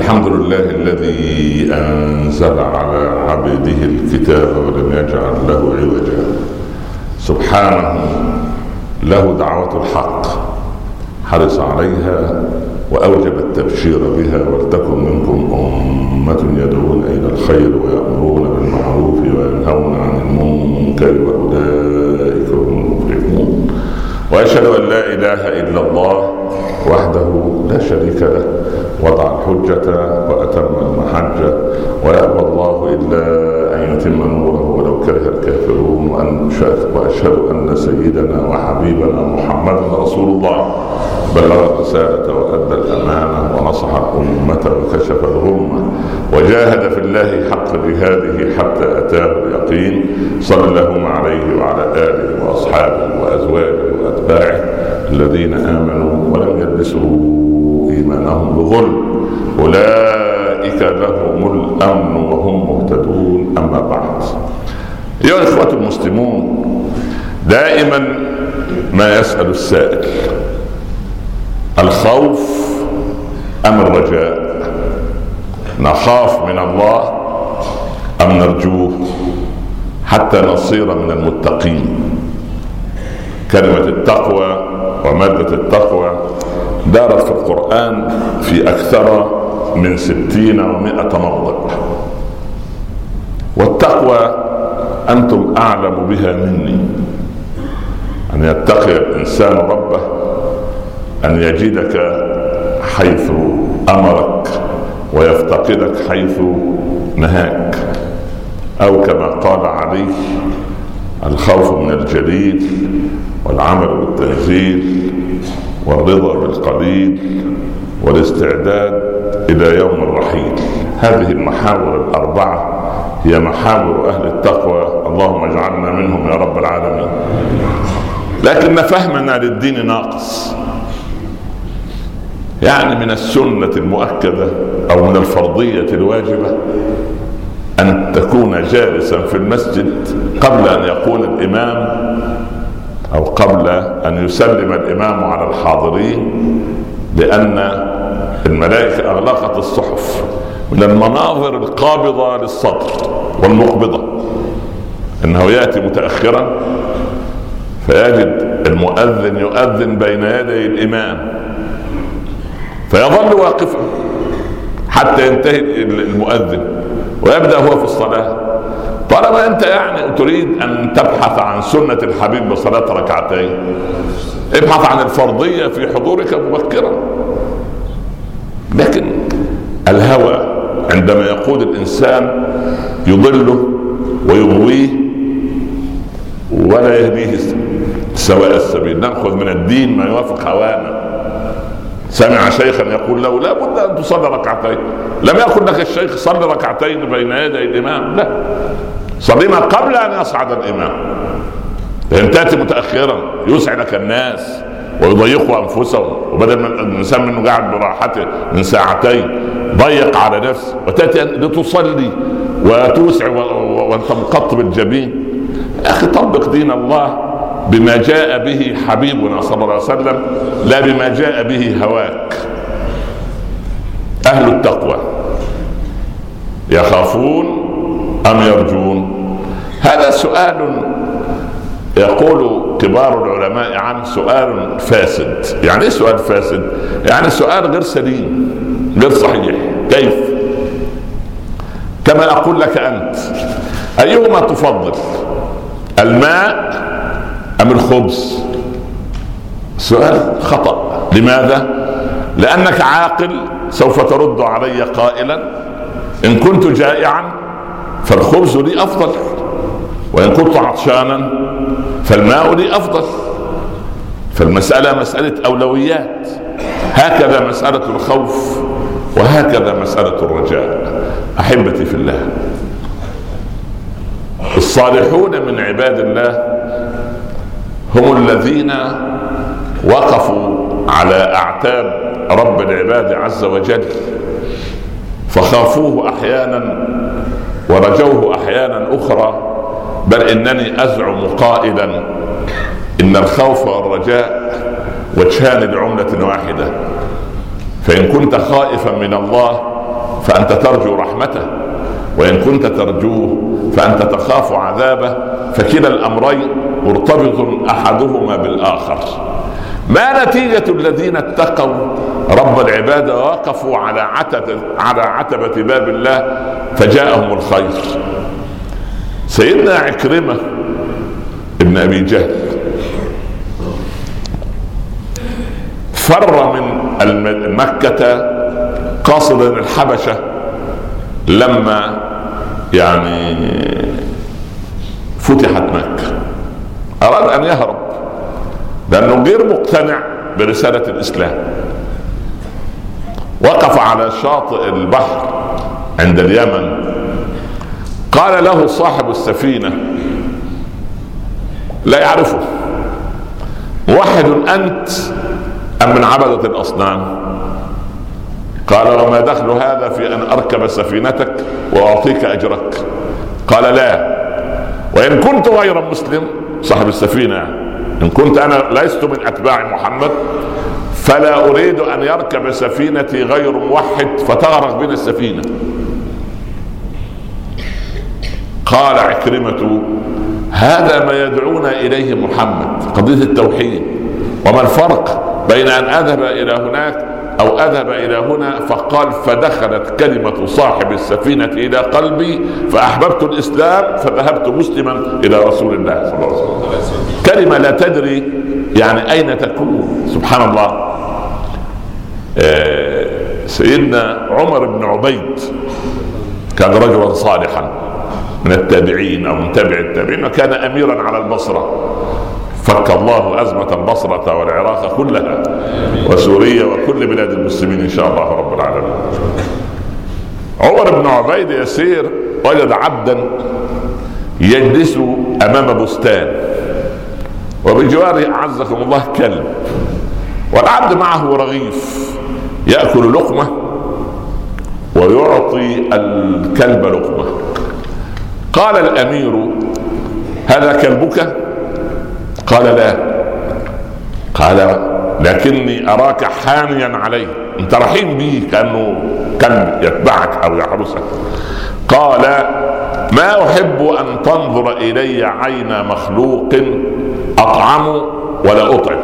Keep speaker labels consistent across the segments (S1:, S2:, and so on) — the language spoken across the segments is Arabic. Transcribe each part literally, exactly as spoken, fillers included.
S1: الحمد لله الذي أنزل على عبده الكتاب ولم يجعل له عوجا. سبحانه له دعوة الحق حرص عليها وأوجب التبشير بها، ولتكن منكم أمة يدعون إلى الخير ويأمرون بالمعروف وينهون عن المنكر وأولئك هم المفلحون. وأشهد أن لا إله إلا الله وحده لا شريك له، وضع الحجة وأتم المحجة، ويأبى الله إلا أن يتم نوره ولو كره الكافرون. وأشهد أن سيدنا وحبيبنا محمدا رسول الله بلغ الرسالة وأدى الأمانة ونصح الأمة وكشف الغمة وجاهد في الله حق جهاده حتى أتاه اليقين. صلى الله عليه وعلى آله وأصحابه وأزواجه وأتباعه الذين آمنوا ولم يلبسوا إيمانهم بظلم، أولئك لهم الأمن وهم مهتدون. أما بعد، أيها الإخوة المسلمون، دائما ما يسأل السائل: الخوف أم الرجاء؟ نخاف من الله أم نرجوه حتى نصير من المتقين؟ كلمة التقوى ومادة التقوى دارت في القرآن في أكثر من ستين ومائة موضع، والتقوى أنتم أعلم بها مني. أن يتقي الإنسان ربه أن يجدك حيث أمرك ويفتقدك حيث نهاك، أو كما قال عليه: الخوف من الجليل والعمل بالتنزيل والرضا بالقليل والاستعداد إلى يوم الرحيل. هذه المحاور الأربعة هي محاور أهل التقوى، اللهم اجعلنا منهم يا رب العالمين. لكن فهمنا للدين ناقص، يعني من السنة المؤكدة أو من الفرضية الواجبة أن تكون جالسا في المسجد قبل أن يقول الإمام أو قبل أن يسلم الإمام على الحاضرين، لأن الملائكة أغلقت الصحف. من المناظر القابضة للصدر والمقبضة أنه يأتي متأخرا فيجد المؤذن يؤذن بين يدي الإمام فيظل واقفا حتى ينتهي المؤذن ويبدأ هو في الصلاة. طالما أنت يعني تريد أن تبحث عن سنة الحبيب بصلاة ركعتين، ابحث عن الفرضية في حضورك مبكرا. لكن الهوى عندما يقود الإنسان يضله ويغويه ولا يهديه سواء السبيل. نأخذ من الدين ما يوافق هوانا. سمع شيخا يقول له: لا بد أن تصلي ركعتين. لم يقل لك الشيخ صلي ركعتين بين يدي الإمام، لا، صلينا قبل أن يصعد الإمام. لأن تأتي متأخرا يسعدك الناس ويضيقوا أنفسهم، وبدل من الإنسان منه قاعد براحته من ساعتين ضيق على نفسه، وتأتي لتصلي وتوسع وأنت مقطب الجبين. يا أخي طبق دين الله بما جاء به حبيبنا صلى الله عليه وسلم، لا بما جاء به هواك. أهل التقوى يخافون أم يرجون؟ هذا سؤال يقول كبار العلماء عنه سؤال فاسد. يعني ايه سؤال فاسد؟ يعني سؤال غير سليم غير صحيح. كيف؟ كما أقول لك أنت: أيهما تفضل، الماء أم الخبز؟ سؤال خطأ. لماذا؟ لأنك عاقل سوف ترد علي قائلا: إن كنت جائعا فالخبز لي أفضل، وإن كنت عطشانا فالماء لي أفضل. فالمسألة مسألة أولويات. هكذا مسألة الخوف وهكذا مسألة الرجاء. أحبتي في الله، الصالحون من عباد الله هم الذين وقفوا على أعتاب رب العباد عز وجل فخافوه أحيانا ورجوه أحيانا أخرى. بل إنني أزعم قائلا إن الخوف والرجاء وجهان لعملة واحدة. فإن كنت خائفا من الله فأنت ترجو رحمته، وإن كنت ترجوه فأنت تخاف عذابه، فكلا الأمرين مرتبط أحدهما بالآخر. ما نتيجة الذين اتقوا رب العباد ووقفوا على عتبة على عتبة باب الله فجاءهم الخير؟ سيدنا عكرمة ابن أبي جهل فر من مكة قاصدا الحبشة لما يعني فتحت مكة، أراد أن يهرب لأنه غير مقتنع برسالة الإسلام. وقف على شاطئ البحر عند اليمن، قال له صاحب السفينة لا يعرفه: موحد أنت أم من عبدة الأصنام؟ قال: وما دخل هذا في أن أركب سفينتك وأعطيك أجرك؟ قال: لا، وإن كنت غير مسلم، صاحب السفينة، إن كنت أنا لست من أتباع محمد فلا أريد أن يركب سفينتي غير موحد فتغرق بنا السفينة. قال عكرمة: هذا ما يدعونا إليه محمد، قضية التوحيد. وما الفرق بين أن أذهب إلى هناك أو أذهب إلى هنا؟ فقال: فدخلت كلمة صاحب السفينة إلى قلبي فأحببت الإسلام فذهبت مسلما إلى رسول الله صلى الله عليه وسلم. كلمة لا تدري يعني أين تكون، سبحان الله. آه سيدنا عمر بن عبيد كان رجلا صالحا من التابعين أو من تابع التابعين، وكان أميرا على البصرة. فك الله أزمة البصرة والعراق كلها وسوريا وكل بلاد المسلمين إن شاء الله رب العالمين. عمر بن عبيد يسير وجد عبدا يجلس أمام بستان، وبجواره أعزكم الله كلب، والعبد معه رغيف يأكل لقمة ويعطي الكلب لقمة. قال الأمير: هذا كلبك؟ قال: لا. قال: لكني أراك حانيا عليه، أنت رحيم به كأنه كلب يتبعك أو يحرسك. قال: ما أحب أن تنظر إلي عين مخلوق أطعم ولا أطعم.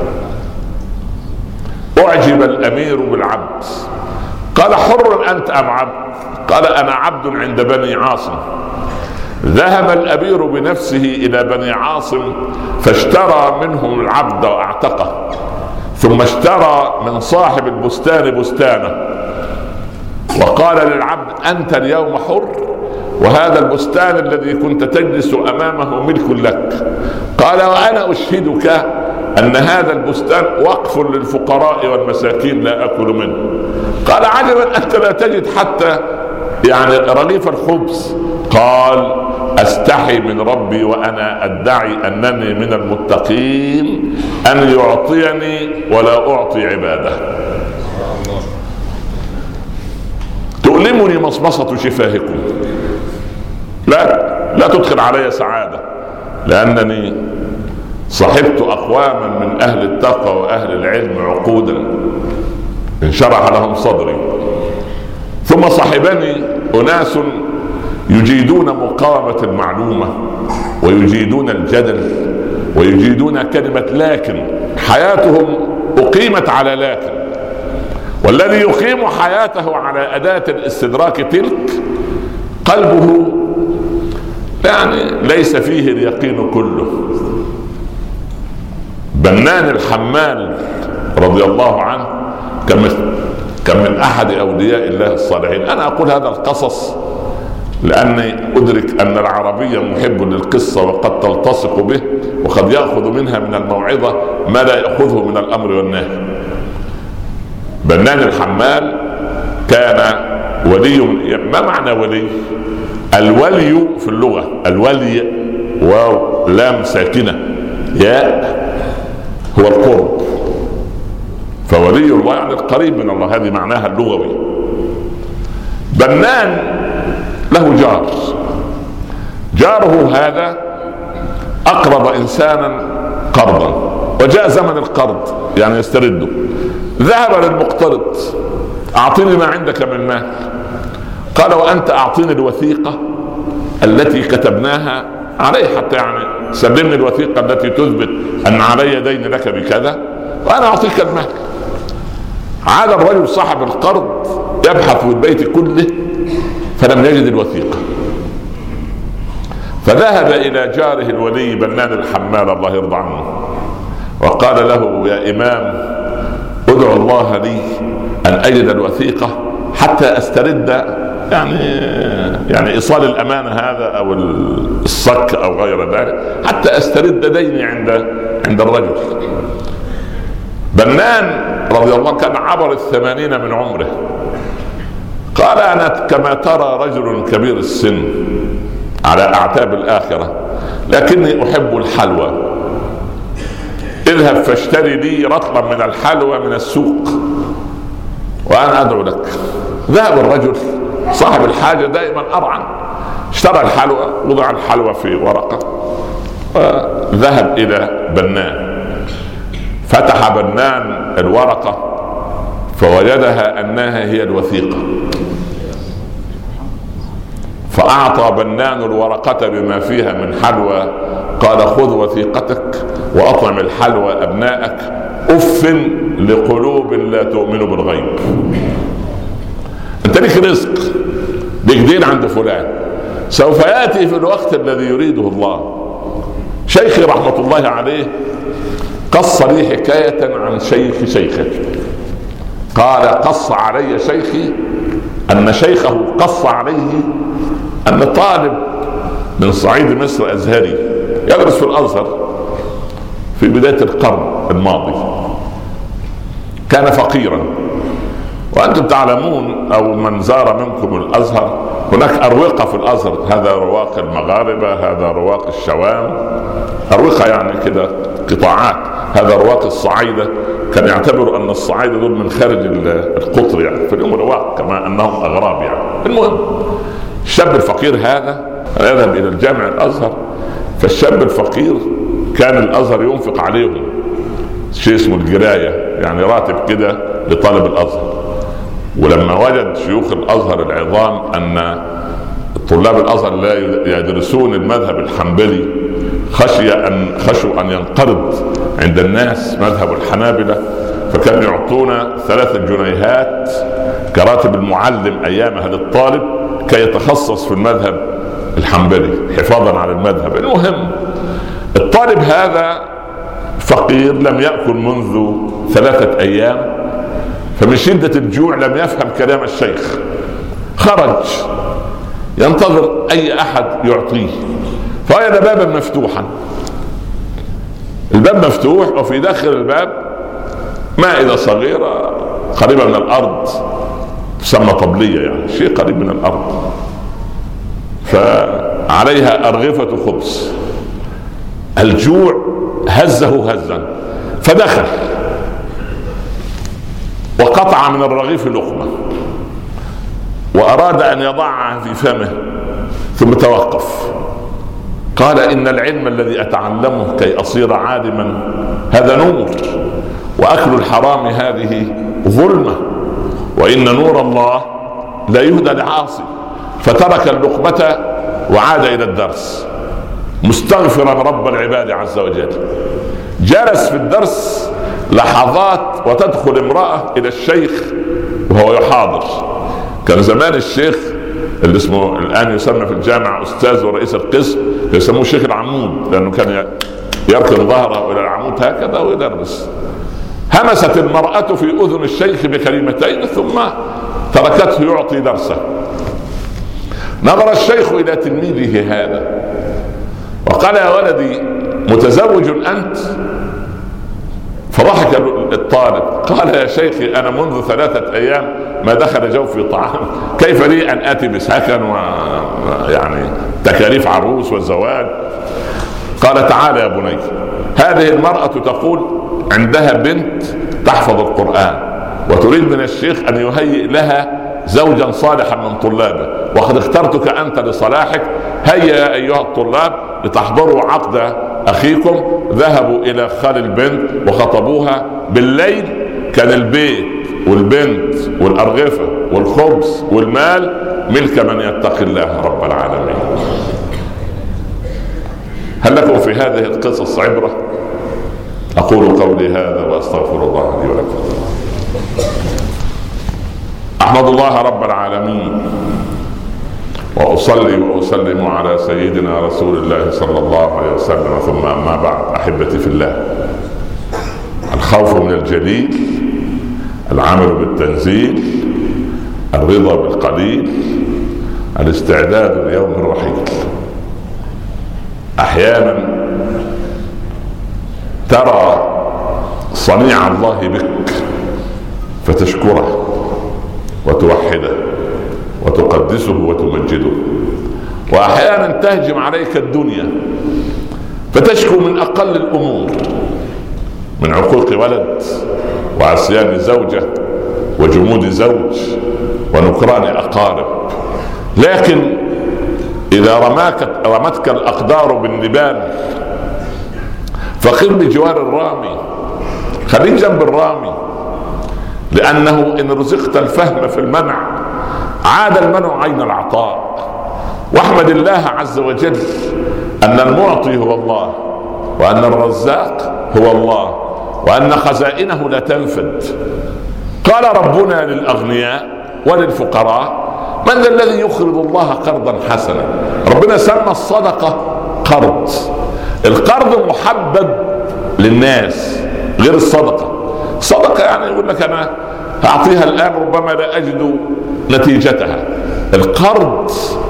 S1: أعجب الأمير بالعبد. قال: حر أنت أم عبد؟ قال: أنا عبد عند بني عاصم. ذهب الأمير بنفسه إلى بني عاصم فاشترى منهم العبد واعتقه، ثم اشترى من صاحب البستان بستانه، وقال للعبد: أنت اليوم حر، وهذا البستان الذي كنت تجلس أمامه ملك لك. قال: وأنا أشهدك أن هذا البستان وقف للفقراء والمساكين لا أكل منه. قال: عجبا، أنت لا تجد حتى يعني رغيف الخبز. قال: أستحي من ربي وأنا أدعي أنني من المتقين أن يعطيني ولا أعطي عباده. تؤلمني مصمصة شفاهكم، لا لا تدخل علي سعادة، لأنني صحبت أقواما من أهل التقوى وأهل العلم عقودا انشرح لهم صدري، ثم صحبني أناس يجيدون مقاومة المعلومة ويجيدون الجدل ويجيدون كلمة لكن. حياتهم أقيمت على لكن، والذي يقيم حياته على أداة الاستدراك تلك قلبه يعني ليس فيه اليقين كله. بنان الحمال رضي الله عنه كان من أحد أولياء الله الصالحين. أنا أقول هذا القصص لأني أدرك أن العربية محب للقصة وقد تلتصق به، وقد يأخذ منها من الموعظة ما لا يأخذه من الأمر والنهي. بنان الحمال كان ولي. ما معنى ولي؟ الولي في اللغة الولي واو لام ساكنة ياء هو القرب، فولي الله يعني القريب من الله، هذه معناها اللغوي. بنان له جار، جاره هذا أقرب إنسانا قرضا، وجاء زمن القرض يعني يسترده. ذهب للمقترض: أعطني ما عندك من مال. قال وأنت أعطيني الوثيقة التي كتبناها عليه، حتى يعني سلمني الوثيقة التي تثبت أن علي دين لك بكذا وأنا أعطيك المال. عاد الرجل صاحب القرض يبحث في البيت كله فلم يجد الوثيقة، فذهب إلى جاره الولي بنان الحمال الله يرضى عنه وقال له يا إمام ادعو الله لي أن أجد الوثيقة حتى أسترد يعني يعني إيصال الأمانة هذا أو الصك أو غير ذلك، حتى أسترد ديني عند عند الرجل. بنان رضي الله كان عبر الثمانين من عمره، قال أنا كما ترى رجل كبير السن على أعتاب الآخرة، لكني أحب الحلوى، اذهب فاشتري لي رطلا من الحلوى من السوق وأنا أدعو لك. ذهب الرجل صاحب الحاجة دائما أرعن، اشترى الحلوى، وضع الحلوى في ورقة وذهب إلى بنان. فتح بنان الورقة فوجدها أنها هي الوثيقة، فأعطى بنان الورقة بما فيها من حلوى، قال خذ وثيقتك وأطعم الحلوى أبنائك، أف لقلوب لا تؤمن بالغيب. انت لك رزق، لك دين عند فلان، سوف يأتي في الوقت الذي يريده الله. شيخي رحمة الله عليه قص لي حكاية عن شيخ شيخه، قال قص علي شيخي أن شيخه قص عليه أن طالب من صعيد مصر أزهري يدرس في الأزهر في بداية القرن الماضي، كان فقيرا. وأنتم تعلمون أو من زار منكم الأزهر هناك أروقة في الأزهر، هذا رواق المغاربة، هذا رواق الشوام، أروقة يعني كده قطاعات، هذا رواق الصعايدة، كان يعتبروا أن الصعايدة دول من خارج القطر يعني في اليوم رواق كما أنهم أغراب يعني. المهم الشاب الفقير هذا يذهب إلى الجامع الأزهر، فالشاب الفقير كان الأزهر ينفق عليهم شيء اسمه الجراية، يعني راتب كده لطالب الأزهر. ولما وجد شيوخ الأزهر العظام أن طلاب الأزهر لا يدرسون المذهب الحنبلي، خشي أن خشوا أن ينقرض عند الناس مذهب الحنابلة، فكانوا يعطونا ثلاثة جنيهات كراتب المعلم أيامها للطالب كي يتخصص في المذهب الحنبلي حفاظا على المذهب. المهم الطالب هذا فقير لم يأكل منذ ثلاثة أيام، فمن شدة الجوع لم يفهم كلام الشيخ، خرج ينتظر أي أحد يعطيه، فوجد بابا مفتوحا، الباب مفتوح وفي داخل الباب مائدة صغيرة قريبة من الأرض تسمى طبلية، يعني شيء قريب من الأرض، فعليها أرغفة خبز. الجوع هزه هزا فدخل وقطع من الرغيف لقمة وأراد أن يضعها في فمه ثم توقف، قال إن العلم الذي أتعلمه كي أصير عالما هذا نور، وأكل الحرام هذه ظلمة، وإن نور الله لا يهدى لعاصي. فترك اللقمة وعاد إلى الدرس مستغفرا رب العباد عز وجل. جلس في الدرس لحظات وتدخل امرأة إلى الشيخ وهو يحاضر. كان زمان الشيخ اللي اسمه الآن يسمى في الجامعة أستاذ ورئيس القسم يسموه شيخ العمود، لأنه كان يركن ظهره إلى العمود هكذا ويدرس. همست المرأة في أذن الشيخ بكلمتين ثم تركته يعطي درسه. نظر الشيخ إلى تلميذه هذا وقال يا ولدي متزوج أنت؟ فضحك الطالب قال يا شيخي أنا منذ ثلاثة أيام ما دخل جوفي طعام، كيف لي أن آتي بسكن ويعني تكاليف عروس والزواج؟ قال تعال يا بني، هذه المرأة تقول عندها بنت تحفظ القرآن وتريد من الشيخ أن يهيئ لها زوجا صالحا من طلابه، وقد اخترتك أنت لصلاحك، هيا أيها الطلاب لتحضروا عقد أخيكم. ذهبوا إلى خال البنت وخطبوها. بالليل كان البيت والبنت والأرغفة والخبز والمال ملك من يتقي الله رب العالمين. هل لكم في هذه القصص عبرة؟ أقول قولي هذا وأستغفر الله لي ولكم. أحمد الله رب العالمين وأصلي وأسلم على سيدنا رسول الله صلى الله عليه وسلم، ثم أما بعد. أحبتي في الله، الخوف من الجليل، العمل بالتنزيل، الرضا بالقليل، الاستعداد ليوم الرحيل. أحيانا ترى صنيع الله بك فتشكره وتوحده وتقدسه وتمجده، وأحيانا تهجم عليك الدنيا فتشكو من أقل الأمور، من عقوق ولد وعصيان زوجة وجمود زوج ونكران أقارب. لكن إذا رماك رمتك الأقدار بالنبال فقر بجوار الرامي، خليك جنب الرامي، لأنه إن رزقت الفهم في المنع عاد المنع عين العطاء. واحمد الله عز وجل أن المعطي هو الله، وأن الرزاق هو الله، وأن خزائنه لا تنفد. قال ربنا للأغنياء وللفقراء: من ذا الذي يقرض الله قرضا حسنا؟ ربنا سمى الصدقة قرض. القرض محبب للناس غير الصدقة. صدقة يعني يقول لك أنا أعطيها الآن ربما لا أجد نتيجتها. القرض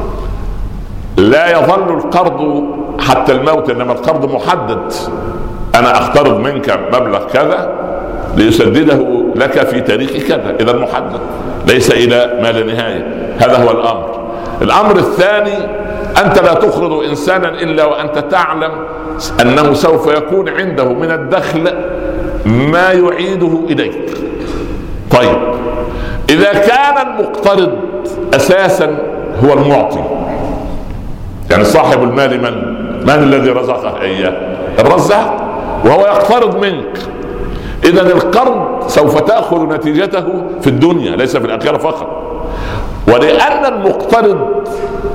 S1: لا يظل القرض حتى الموت، إنما القرض محدد. أنا أقترض منك مبلغ كذا ليسدده لك في تاريخ كذا، إذا محدد ليس إلى ما لا نهاية. هذا هو الأمر. الأمر الثاني: أنت لا تقرض إنسانا إلا وأنت تعلم أنه سوف يكون عنده من الدخل ما يعيده إليك. طيب، إذا كان المقترض أساسا هو المعطي، يعني صاحب المال من؟ من الذي رزقه إياه؟ الرزاق، وهو يقترض منك. إذا القرض سوف تأخذ نتيجته في الدنيا ليس في الآخرة فقط. ولأن المقترض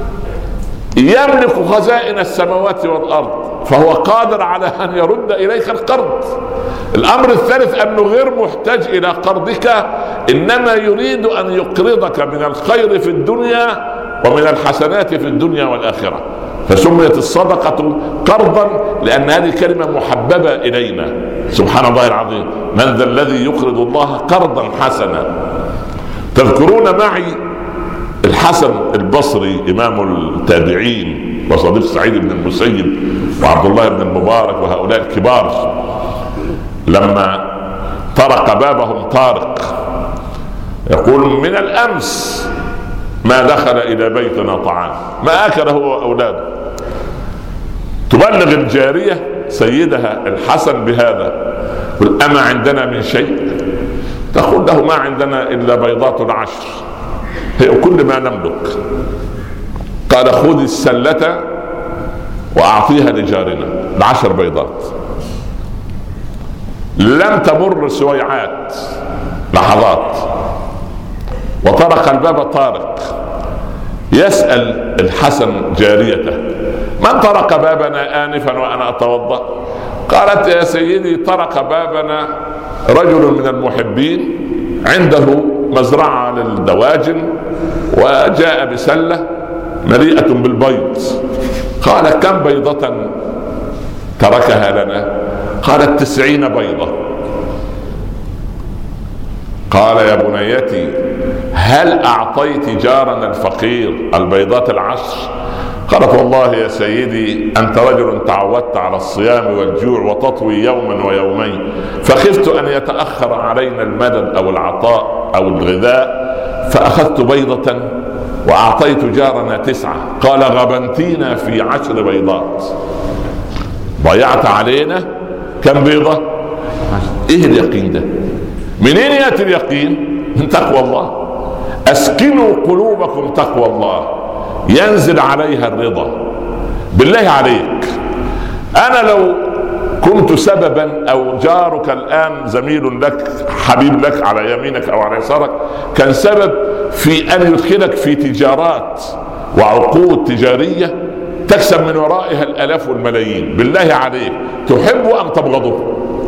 S1: يملك خزائن السماوات والأرض فهو قادر على أن يرد إليك القرض. الأمر الثالث أنه غير محتاج إلى قرضك، إنما يريد أن يقرضك من الخير في الدنيا ومن الحسنات في الدنيا والآخرة. فسميت الصدقة قرضا لأن هذه كلمة محببة إلينا. سبحان الله العظيم، من ذا الذي يقرض الله قرضا حسنا. تذكرون معي الحسن البصري إمام التابعين وصديق سعيد بن المسيب وعبد الله بن المبارك وهؤلاء الكبار، لما طرق بابهم طارق يقول: من الأمس ما دخل إلى بيتنا طعام، ما أكله هو وأولاده. تبلغ الجارية سيدها الحسن بهذا: قل: أما عندنا من شيء؟ تقول له: ما عندنا إلا بيضات العشر، هي كل ما نملك. قال: خذ السلة وأعطيها لجارنا، العشر بيضات. لم تمر سويعات، لحظات، وطرق الباب طارق. يسأل الحسن جاريته: من طرق بابنا آنفا وأنا أتوضأ؟ قالت: يا سيدي، طرق بابنا رجل من المحبين عنده مزرعة للدواجن وجاء بسلة مليئة بالبيض. قال: كم بيضة تركها لنا؟ قالت: تسعين بيضة. قال: يا بنيتي، هل أعطيت جارنا الفقير البيضات العشر؟ قالت: والله يا سيدي، أنت رجل تعودت على الصيام والجوع وتطوي يوما ويومين، فخفت أن يتأخر علينا المدد أو العطاء أو الغذاء، فأخذت بيضة وأعطيت جارنا تسعة. قال: غبنتينا في عشر بيضات، ضيعت علينا كم بيضة؟ إيه اليقين ده؟ منين يأتي اليقين؟ من تقوى الله. أسكنوا قلوبكم تقوى الله ينزل عليها الرضا. بالله عليك، أنا لو كنت سببا أو جارك الآن زميل لك حبيب لك على يمينك أو على يسارك كان سبب في ان يدخلك في تجارات وعقود تجارية تكسب من ورائها الالاف والملايين. بالله عليك تحبه ام تبغضه؟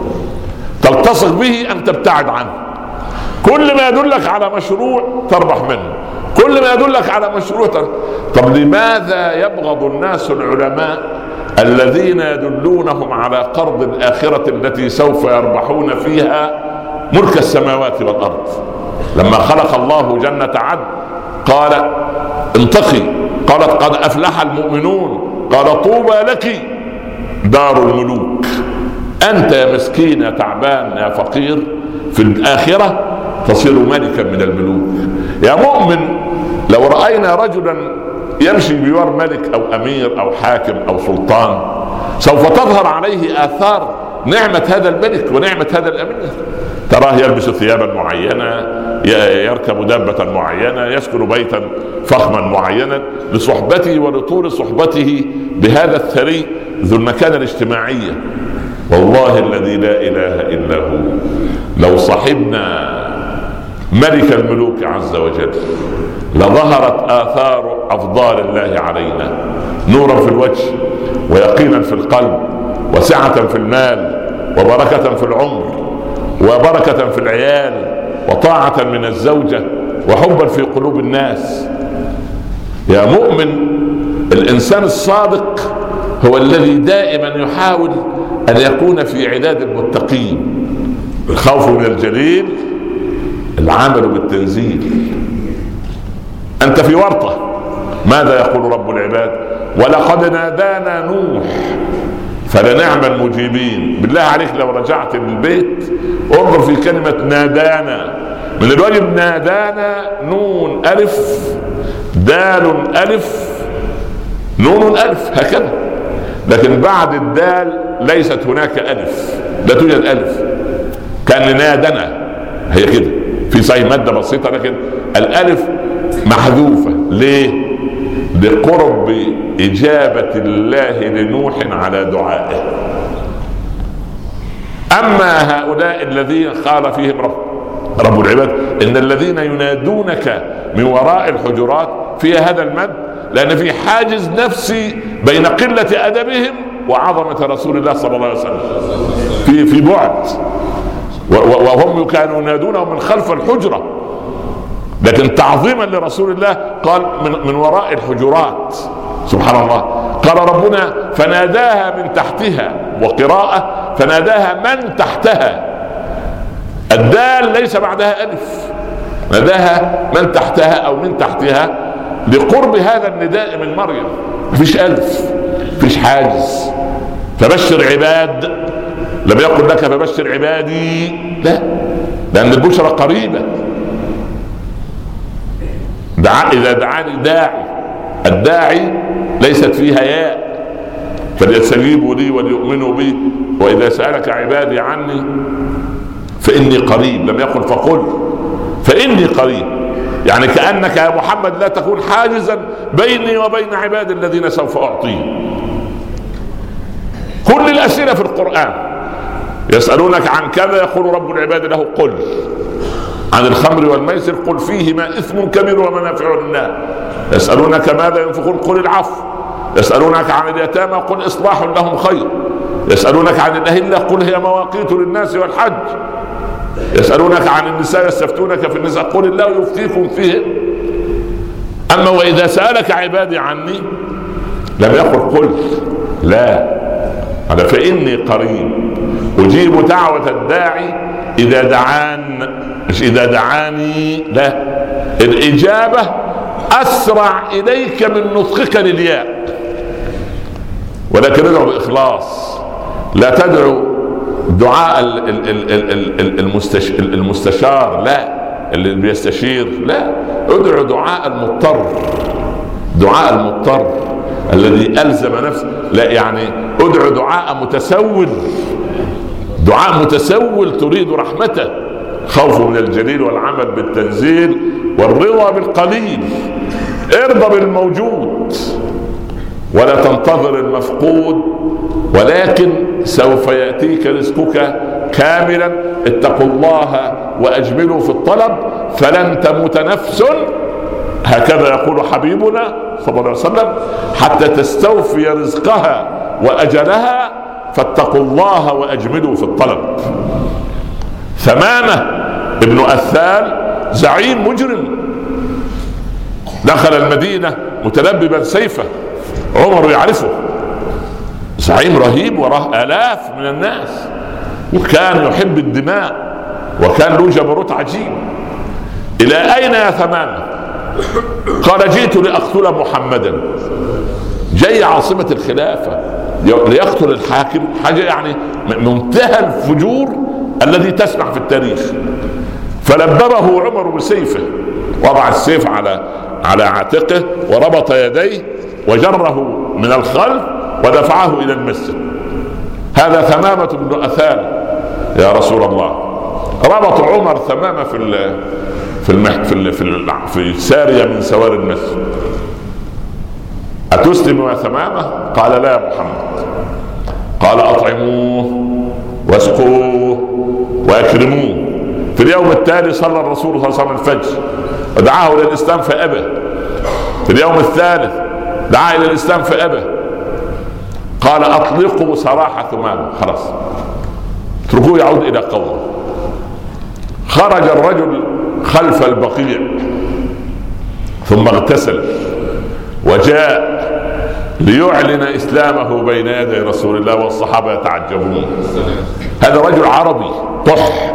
S1: تلتصق به ام تبتعد عنه؟ كل ما يدلك على مشروع تربح منه، كل ما يدلك على مشروع تربح. طب لماذا يبغض الناس العلماء الذين يدلونهم على قرض الآخرة التي سوف يربحون فيها ملك السماوات والأرض؟ لما خلق الله جنة عدن قال انتقي، قالت قد أفلح المؤمنون، قال طوبى لك دار الملوك. أنت يا مسكين يا تعبان يا فقير في الآخرة تصير ملكا من الملوك. يا مؤمن لو رأينا رجلا يمشي بجوار ملك أو أمير أو حاكم أو سلطان سوف تظهر عليه آثار نعمة هذا الملك ونعمة هذا الأمير. تراه يلبس ثيابا معينة، يركب دابة معينة، يسكن بيتا فخما معينا لصحبته ولطول صحبته بهذا الثري ذو المكانة الاجتماعية. والله الذي لا إله إلا هو لو صحبنا ملك الملوك عز وجل لظهرت آثار أفضال الله علينا، نورا في الوجه ويقينا في القلب وسعة في المال وبركة في العمر وبركة في العيال وطاعة من الزوجة وحبا في قلوب الناس. يا مؤمن الإنسان الصادق هو الذي دائما يحاول أن يكون في عداد المتقين. الخوف من الجليل، العمل بالتنزيل. أنت في ورطة، ماذا يقول رب العباد؟ ولقد نادانا نوح فلنعم المجيبين. بالله عليك لو رجعت للبيت انظر في كلمة نادانا. من الواجب نادانا نون ألف دال ألف نون ألف هكذا، لكن بعد الدال ليست هناك ألف، لا توجد ألف. كان نادنا هي كده في صحيح مادة بسيطة، لكن الألف محذوفة. ليه؟ لقرب إجابة الله لنوح على دعائه. أما هؤلاء الذين قال فيهم رب, رب العباد إن الذين ينادونك من وراء الحجرات فيها هذا المد، لأن في حاجز نفسي بين قلة أدبهم وعظمة رسول الله صلى الله عليه وسلم، في في بعد، وهم كانوا ينادونه من خلف الحجرة، لكن تعظيما لرسول الله قال من, من وراء الحجرات. سبحان الله. قال ربنا فناداها من تحتها، وقراءة فناداها من تحتها. الدال ليس بعدها ألف، ناداها من تحتها أو من تحتها لقرب هذا النداء من مريم. مفيش ألف، مفيش حاجز. فبشر عباد، لم يقل لك فبشر عبادي، لا، لأن البشرى قريبة. دعا إذا دعاني داعي، الداعي ليست فيها ياء، فليستجيبوا لي وليؤمنوا بي وإذا سألك عبادي عني فإني قريب. لم يقل فقل، فإني قريب، يعني كأنك يا محمد لا تكون حاجزا بيني وبين عبادي الذين سوف أعطيهم. كل الأسئلة في القرآن يسألونك عن كذا يقول رب العباد له قل. عن الخمر والميسر قل فيهما إثم كبير ومنافع للناس. يسألونك ماذا ينفقون قل العفو. يسألونك عن اليتامى قل إصلاح لهم خير. يسألونك عن الأهلة قل هي مواقيت للناس والحج. يسألونك عن النساء يستفتونك في النساء قل الله يفتيكم فيه. أما وإذا سألك عبادي عني لم يقل قل، لا، هذا فإني قريب أجيب دعوة الداعي إذا دعان، مش إذا دعاني، لا، الإجابة أسرع إليك من نطقك للياء. ولكن ادعو بإخلاص، لا تدعو دعاء المستشار، لا، اللي بيستشير، لا، ادعو دعاء المضطر، دعاء المضطر الذي ألزم نفسه، لا، يعني ادعو دعاء متسول، دعاء متسول تريد رحمته. خوف من الجليل والعمل بالتنزيل والرضا بالقليل. ارضى بالموجود ولا تنتظر المفقود، ولكن سوف يأتيك رزقك كاملا: اتقوا الله وأجملوا في الطلب فلن تموت نفس، هكذا يقول حبيبنا صلى الله عليه وسلم، حتى تستوفي رزقها وأجلها، فاتقوا الله وأجملوا في الطلب. ثمامة ابن أثال زعيم مجرم دخل المدينة متلببا سيفه، عمر يعرفه، زعيم رهيب وراه آلاف من الناس، وكان يحب الدماء وكان له جبروت عجيب. إلى أين يا ثمامة؟ قال: جئت لأقتل محمدا. جاي عاصمة الخلافة ليقتل الحاكم، حاجة يعني منتهى الفجور الذي تسمع في التاريخ. فلببه عمر بسيفه، وضع السيف على على عاتقه وربط يديه وجره من الخلف ودفعه إلى المسجد. هذا ثمامة بن أثال يا رسول الله. ربط عمر ثمامة في ال في المح في ال في, ال في سارية من سوار المسجد. أتسلم يا ثمامة؟ قال: لا يا محمد. قال: أطعموه واسقوه وأكرموه. في اليوم التالي صلى الرسول صلى الله عليه وسلم الفجر ودعاه إلى الإسلام فأبى. في اليوم الثالث دعا إلى الإسلام فأبى. قال: أطلقوا سراح ثمامة، خلاص اتركوه يعود إلى قومه. خرج الرجل خلف البقيع ثم اغتسل وجاء ليعلن إسلامه بين يدي رسول الله، والصحابة يتعجبون. هذا رجل عربي طح،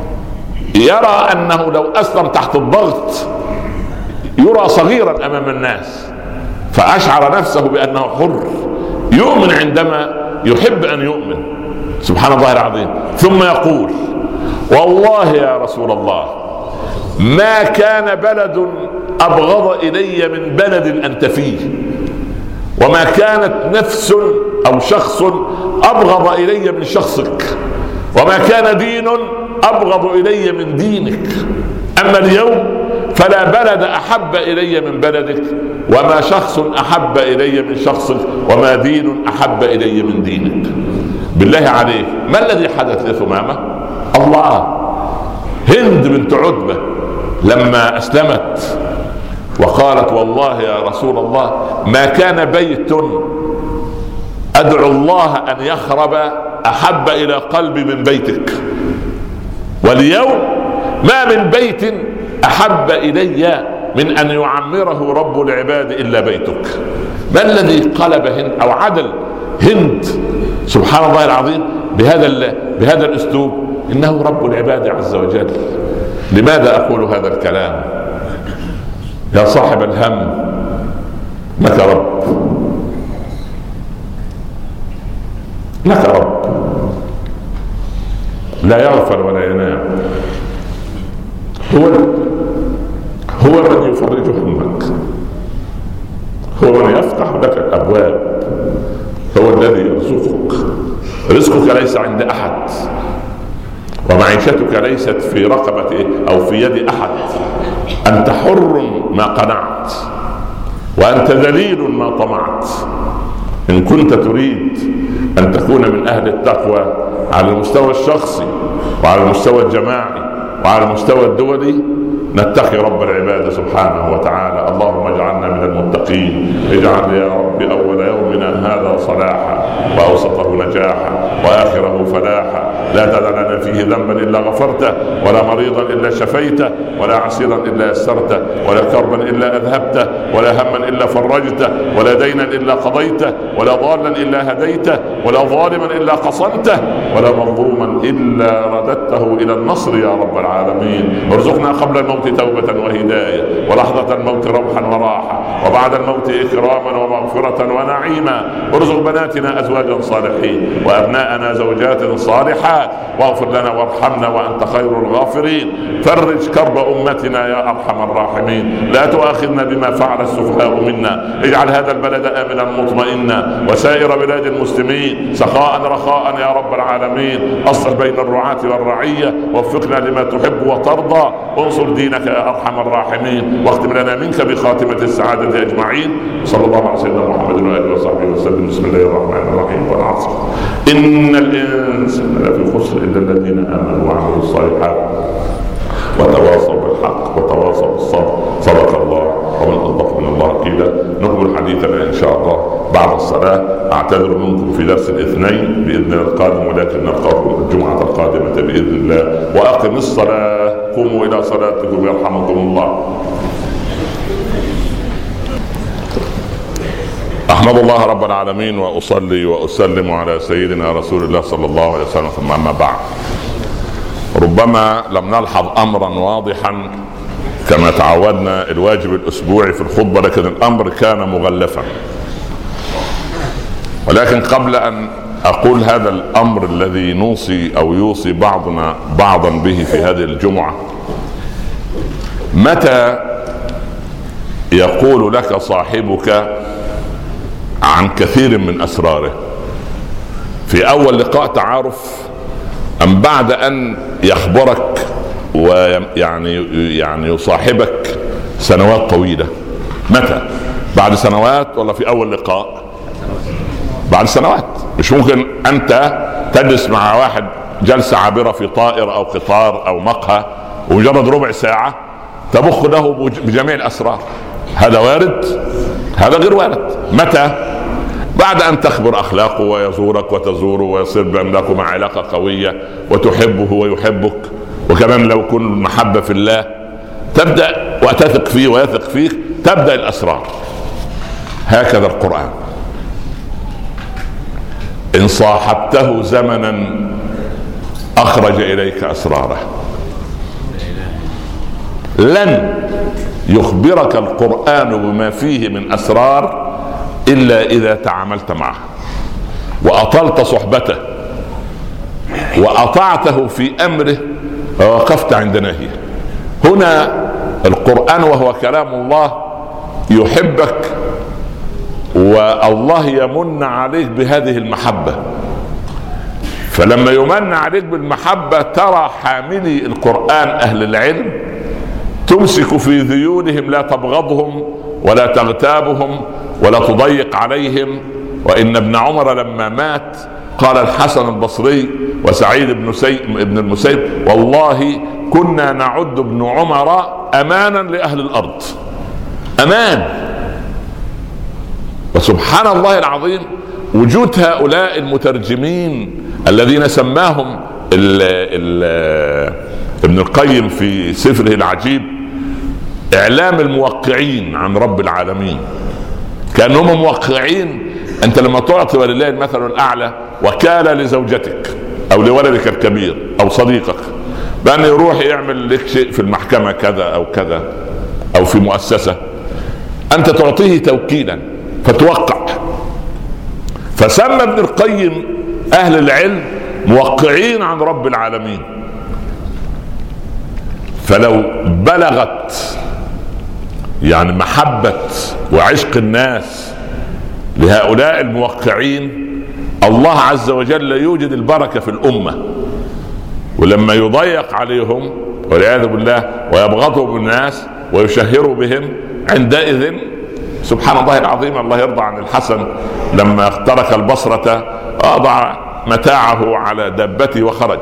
S1: يرى أنه لو أسلم تحت الضغط يرى صغيرا أمام الناس، فأشعر نفسه بأنه حر، يؤمن عندما يحب أن يؤمن. سبحان الله العظيم. ثم يقول: والله يا رسول الله ما كان بلد أبغض إلي من بلد أنت فيه، وما كانت نفس أو شخص أبغض إلي من شخصك، وما كان دين أبغض إلي من دينك. أما اليوم فلا بلد أحب إلي من بلدك، وما شخص أحب إلي من شخصك، وما دين أحب إلي من دينك. بالله عليك، ما الذي حدث لثمامة؟ الله. هند بنت عتبة لما أسلمت وقالت: والله يا رسول الله ما كان بيت أدعو الله أن يخرب أحب إلى قلبي من بيتك، واليوم ما من بيت أحب إلي من أن يعمره رب العباد إلا بيتك. ما الذي قلب هند أو عدل هند سبحان الله العظيم بهذا بهذا الأسلوب؟ إنه رب العباد عز وجل. لماذا أقول هذا الكلام؟ يا صاحب الهم، لك رب، لك رب لا يغفل ولا ينام. هو هو من يفرج همك، هو من يفتح لك الأبواب، هو الذي يرزقك. رزقك ليس عند أحد، ومعيشتك ليست في رقبة أو في يد أحد. أنت حر ما قنعت، وأنت ذليل ما طمعت. إن كنت تريد أن تكون من أهل التقوى على المستوى الشخصي وعلى المستوى الجماعي وعلى المستوى الدولي، نتقي رب العباد سبحانه وتعالى. اللهم اجعلنا من المتقين. اجعل يا رب أول يومنا هذا صلاحا، وأوسطه نجاحا، وآخره فلاحا. لا تدع لنا فيه ذنبا إلا غفرته، ولا مريضا إلا شفيته، ولا عسيرا إلا يسرته، ولا كربا إلا أذهبته، ولا هما إلا فرجته، ولا دينا إلا قضيته، ولا ضالا إلا هديته، ولا ظالما إلا قصمته، ولا مظلوما إلا رددته إلى النصر يا رب العالمين. ارزقنا قبل الموت توبة وهداية، ولحظة الموت روحا وراحة، وبعد الموت إكراما ومغفرة ونعيما. ارزق بناتنا أزواجا صالحين، وأبناءنا زوجات صالحات، واغفر لنا وارحمنا وأنت خير الغافرين. فرج كرب أمتنا يا أرحم الراحمين. لا تؤاخذنا بما فعل السفهاء منا. اجعل هذا البلد آمنا مطمئنا، وسائر بلاد المسلمين سخاء رخاء يا رب العالمين. أصلح بين الرعاة والرعية، وفقنا لما تحب وترضى. انصر دينك يا أرحم الراحمين، واختم لنا منك بخاتمة السعادة والصحابة أجمعين. صلى الله على سيدنا محمد وآله وصحبه وسلم. بسم الله الرحمن الرحيم. والعصر إن الإنسان لفي خسر إلا الذين آمنوا وعملوا الصالحات وتواصوا بالحق وتواصوا بالصبر. صدق الله ومن أصدق من الله قيلا. نكمل حديثنا إن شاء الله بعد الصلاة. أعتذر منكم في درس الاثنين بإذن الله القادم، ولكن نلقاكم الجمعة القادمة بإذن الله. وأقم الصلاة. قوموا إلى صلاتكم يرحمكم الله. أحمد الله رب العالمين وأصلي وأسلم على سيدنا رسول الله صلى الله عليه وسلم. ثم أما بعد، ربما لم نلحظ أمرا واضحا كما تعودنا الواجب الأسبوعي في الخطبة، لكن الأمر كان مغلفا. ولكن قبل أن أقول هذا الأمر الذي نوصي أو يوصي بعضنا بعضا به في هذه الجمعة، متى يقول لك صاحبك عن كثير من أسراره؟ في أول لقاء تعارف أم بعد أن يخبرك ويعني يعني يصاحبك سنوات طويلة؟ متى؟ بعد سنوات ولا في أول لقاء؟ بعد سنوات. مش ممكن أنت تجلس مع واحد جلسة عابرة في طائر أو قطار أو مقهى ومجرد ربع ساعة تبخ له بجميع الأسرار. هذا وارد؟ هذا غير وارد. متى؟ بعد أن تخبر أخلاقه ويزورك وتزوره ويصير بينكم علاقة قوية وتحبه ويحبك، وكمان لو كن محبة في الله تبدأ وتثق فيه ويثق فيك، تبدأ الأسرار. هكذا القرآن، إن صاحبته زمنا أخرج إليك أسراره. لن يخبرك القرآن بما فيه من أسرار إلا إذا تعاملت معه وأطلت صحبته وأطعته في أمره ووقفت عند نهيه. هنا القرآن وهو كلام الله يحبك، والله يمن عليك بهذه المحبة. فلما يمن عليك بالمحبة ترى حاملي القرآن أهل العلم تمسك في ذيولهم، لا تبغضهم ولا تغتابهم ولا تضيق عليهم. وإن ابن عمر لما مات قال الحسن البصري وسعيد بن, بن المسيب: والله كنا نعد ابن عمر أمانا لأهل الأرض. أمان. وسبحان الله العظيم وجود هؤلاء المترجمين الذين سماهم ال ال ابن القيم في سفره العجيب إعلام الموقعين عن رب العالمين. كأنهم موقعين. أنت لما تعطي ولله المثل الأعلى وكالة لزوجتك أو لولدك الكبير أو صديقك بأن يروح يعمل لك شيء في المحكمة كذا أو كذا أو في مؤسسة، أنت تعطيه توكيلا فتوقع. فسمى ابن القيم أهل العلم موقعين عن رب العالمين. فلو بلغت يعني محبة وعشق الناس لهؤلاء الموقعين، الله عز وجل يوجد البركة في الأمة. ولما يضيق عليهم والعياذ بالله ويبغضهم الناس ويشهروا بهم، عندئذ سبحان الله العظيم الله يرضى عن الحسن لما ترك البصرة أضع متاعه على دابته وخرج.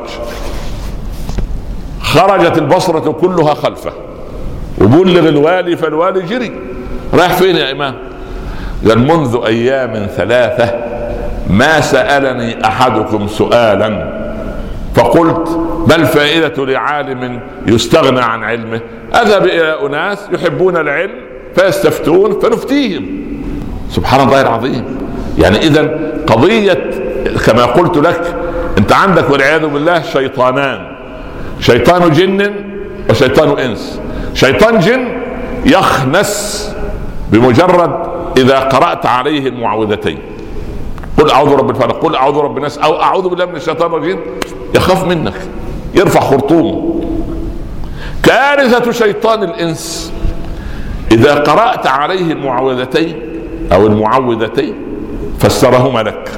S1: خرجت البصرة كلها خلفه وبلغ الوالي، فالوالي جري. رايح فين يا إمام؟ قال: منذ أيام ثلاثة ما سألني أحدكم سؤالا فقلت ما الفائدة لعالم يستغنى عن علمه؟ أذهب إلى أناس يحبون العلم فيستفتون فنفتيهم. سبحان الله العظيم. يعني إذن قضية كما قلت لك، أنت عندك والعياذ بالله شيطانان، شيطان جن وشيطان إنس. شيطان جن يخنس بمجرد إذا قرأت عليه المعوذتين، قل أعوذ برب الفلق، قل أعوذ برب الناس، أو أعوذ بالله من الشيطان الرجيم، يخاف منك، يرفع خرطومه. كارثة شيطان الإنس إذا قرأت عليه المعوذتين أو المعوذتين فسرهما لك،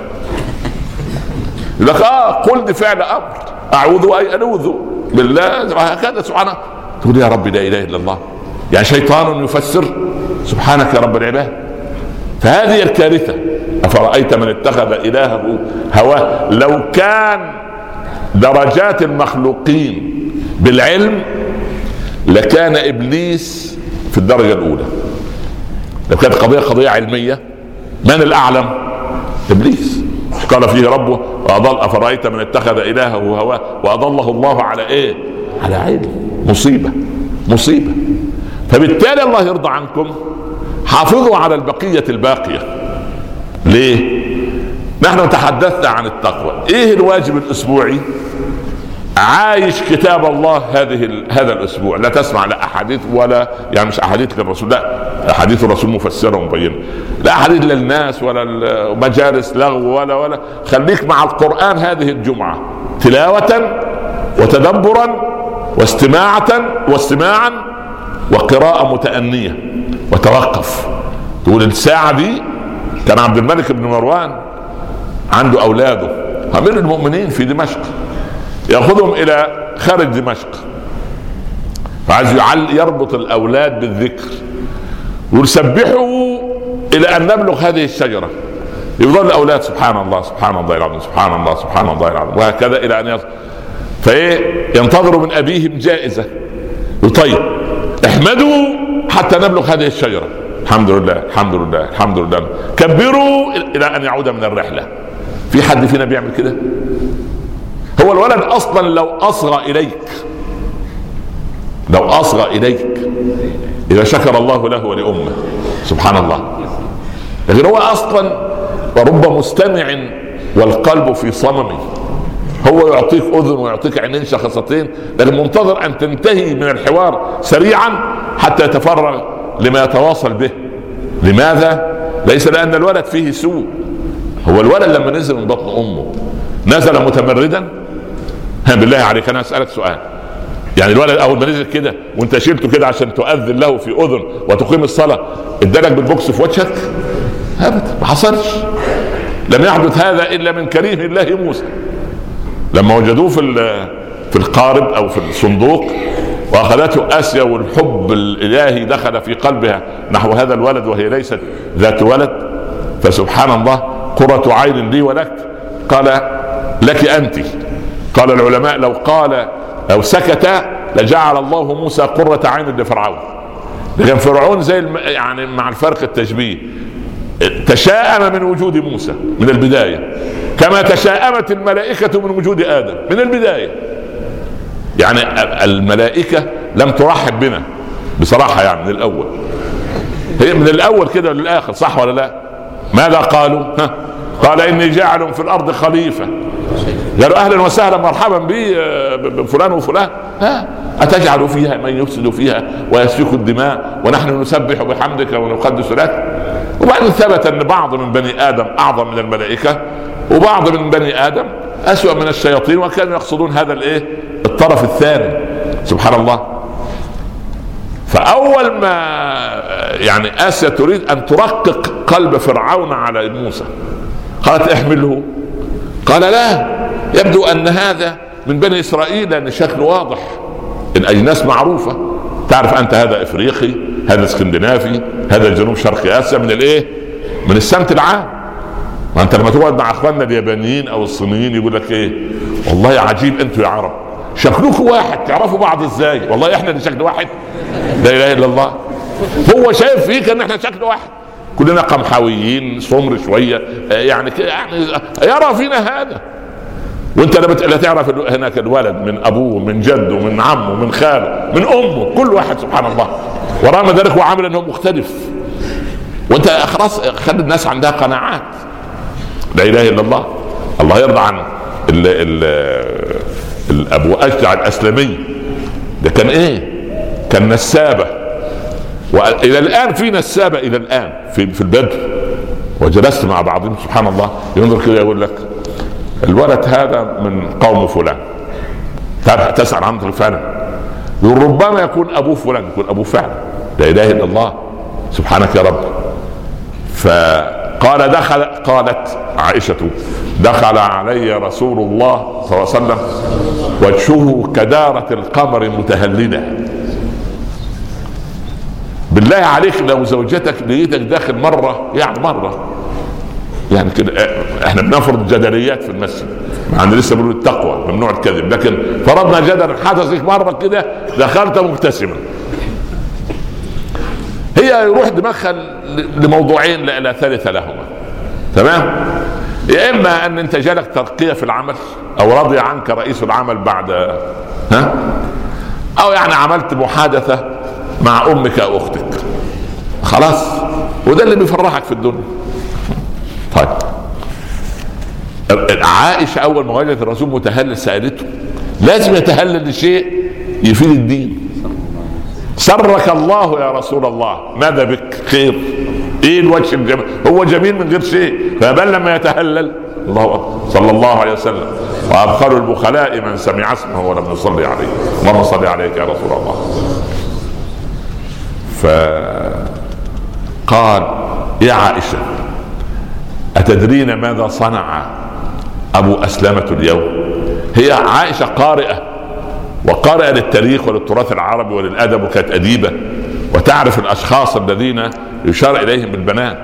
S1: لك آه قل دي فعل أمر، أعوذ أي ألوذ بالله هكذا سبحانه. تقول يا رب لا إله إلا الله. يعني شيطان يفسر سبحانك يا رب العباد. فهذه الكارثة. أفرأيت من اتخذ إلهه هواه. لو كان درجات المخلوقين بالعلم لكان إبليس في الدرجة الأولى. لو كانت قضية قضية علمية من الأعلم؟ إبليس. قال فيه ربه وأضل أفرأيت من اتخذ إلهه هواه وأضله الله على إيه؟ على علم. مصيبة مصيبة. فبالتالي الله يرضى عنكم حافظوا على البقية الباقية. ليه؟ نحن تحدثنا عن التقوى. ايه الواجب الاسبوعي؟ عايش كتاب الله هذه هذا الاسبوع. لا تسمع لا احاديث ولا يعني مش احاديث للرسول، لا احاديث الرسول مفسره ومبينه، لا احاديث للناس ولا مجالس لغو ولا ولا خليك مع القرآن هذه الجمعة تلاوة وتدبرا واستماعة واستماعا وقراءة متأنية. وتوقف تقول الساعة دي. كان عبد الملك بن مروان عنده أولاده أمير المؤمنين في دمشق، يأخذهم إلى خارج دمشق، فعايز يربط الأولاد بالذكر ويسبحوا إلى أن نبلغ هذه الشجرة. يفضل الأولاد سبحان الله سبحان الله العظيم سبحان الله سبحان الله العظيم وهكذا إلى أن يصل. فإيه ينتظروا من أبيهم جائزة. طيب احمدوا حتى نبلغ هذه الشجرة. الحمد لله الحمد لله الحمد لله. كبروا إلى أن يعود من الرحلة. في حد فينا بيعمل كده؟ هو الولد أصلا لو أصغى إليك لو أصغى إليك إذا شكر الله له ولأمه سبحان الله. لكن هو أصلا ورب مستمع والقلب في صمم. هو يعطيك أذن ويعطيك عينين شخصتين، لكن منتظر أن تنتهي من الحوار سريعا حتى يتفرغ لما يتواصل به. لماذا؟ ليس لأن الولد فيه سوء. هو الولد لما نزل من بطن أمه نزل متمردا؟ ها بالله عليك أنا أسألك سؤال، يعني الولد أول ما نزل كده وانت شيلته كده عشان تؤذن له في أذن وتقيم الصلاة ادالك بالبوكس في وجهك؟ أبدا، ما حصلش. لم يحدث هذا إلا من كريم الله موسى لما وجدوه في في القارب أو في الصندوق وأخذته آسيا والحب الإلهي دخل في قلبها نحو هذا الولد وهي ليست ذات ولد. فسبحان الله قرة عين لي ولك. قال لك أنت. قال العلماء لو قال أو سكت لجعل الله موسى قرة عين لفرعون. لكن فرعون زي الم... يعني مع الفرق التشبيه تشاءم من وجود موسى من البداية كما تشاءمت الملائكة من وجود آدم من البداية. يعني الملائكة لم ترحب بنا بصراحة يعني من الأول، هي من الأول كده للآخر، صح ولا لا؟ ماذا قالوا؟ ها؟ قال إني جاعل في الأرض خليفة. قالوا أهلا وسهلا مرحبا بي بفلان وفلان. ها أتجعل فيها من يفسد فيها ويسفك الدماء ونحن نسبح بحمدك ونقدس لك. وبعدين ثبت أن بعض من بني آدم أعظم من الملائكة وبعض من بني آدم أسوأ من الشياطين، وكانوا يقصدون هذا الإيه الطرف الثاني. سبحان الله. فأول ما يعني آسيا تريد أن ترقق قلب فرعون على موسى قالت احمله. قال لا، يبدو أن هذا من بني إسرائيل لأن شكله واضح، الأجناس معروفة، تعرف أنت هذا إفريقي هذا اسكندنافي هذا جنوب شرق آسيا من الإيه من السمت العام. ما أنت لما تقعد مع أخواننا اليابانيين أو الصينيين يقول لك إيه والله عجيب أنتوا يا عرب شكلكم واحد، تعرفوا بعض إزاي؟ والله إحنا اللي شكل واحد، لا إله إلا الله. هو شايف فيك أن إحنا شكل واحد، كلنا قمحاويين سمر شوية يعني يعني يرى فينا هذا. وانت لا تعرف هناك الولد من ابوه من جده من عمه من خاله من امه كل واحد سبحان الله، ورغم ذلك هو عامل انه مختلف. وانت خلاص خلي الناس عندها قناعات. لا اله الا الله. الله يرضى عن ال ال الابو اشجع الاسلمي ده كان ايه كان نسابه، والى الان في نسابه الى الان في في البدو. وجلست مع بعضهم سبحان الله ينظر كده يقول لك الولد هذا من قوم فلان، تسأل عنه فعلا يقول ربما يكون ابوه فلان، يكون ابوه فعلا. لا اله الا الله سبحانك يا رب. فقال دخل قالت عائشة دخل علي رسول الله صلى الله عليه وسلم وجهه كدارة القمر متهللا. بالله عليك لو زوجتك لقيتك داخل مره يعني مره يعني كده، احنا بنفرض جدليات في المسجد، عندنا لسه بنقول التقوى ممنوع الكذب، لكن فرضنا جدلا حدث لك مره كده دخلت مبتسما، هي يروح دماغها لموضوعين لا ثالث لهما، تمام؟ يا اما ان انت جالك ترقيه في العمل، او رضي عنك رئيس العمل بعد ها، او يعني عملت محادثه مع امك او اختك، خلاص، وده اللي بيفرحك في الدنيا. طيب عائشه اول ما وجدت الرسول متهلل سالته، لازم يتهلل لشيء يفيد الدين. سرك الله يا رسول الله، ماذا بك؟ خير؟ ايه الوجه الجميل؟ هو جميل من غير شيء، فبل لما يتهلل. الله أكبر صلى الله عليه وسلم. وابخل البخلاء من سمع اسمه ولم يصلي عليه. اللهم صل عليك يا رسول الله. فقال يا عائشه أتدرين ماذا صنع أبو أسلمة اليوم؟ هي عائشة قارئة، وقارئة للتاريخ وللتراث العربي وللأدب، وكانت أديبة وتعرف الأشخاص الذين يشار إليهم بالبنات،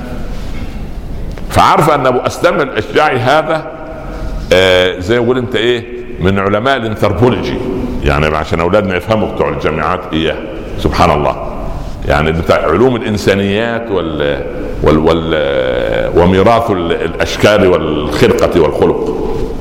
S1: فعارفة أن أبو أسلمة الأشجعي هذا آه زي يقول أنت إيه من علماء الانثروبولوجي، يعني عشان أولادنا يفهموا بتوع الجامعات إياه، سبحان الله، يعني بتاع علوم الإنسانيات وال وال وال وميراث الأشكال والخلقة والخلق.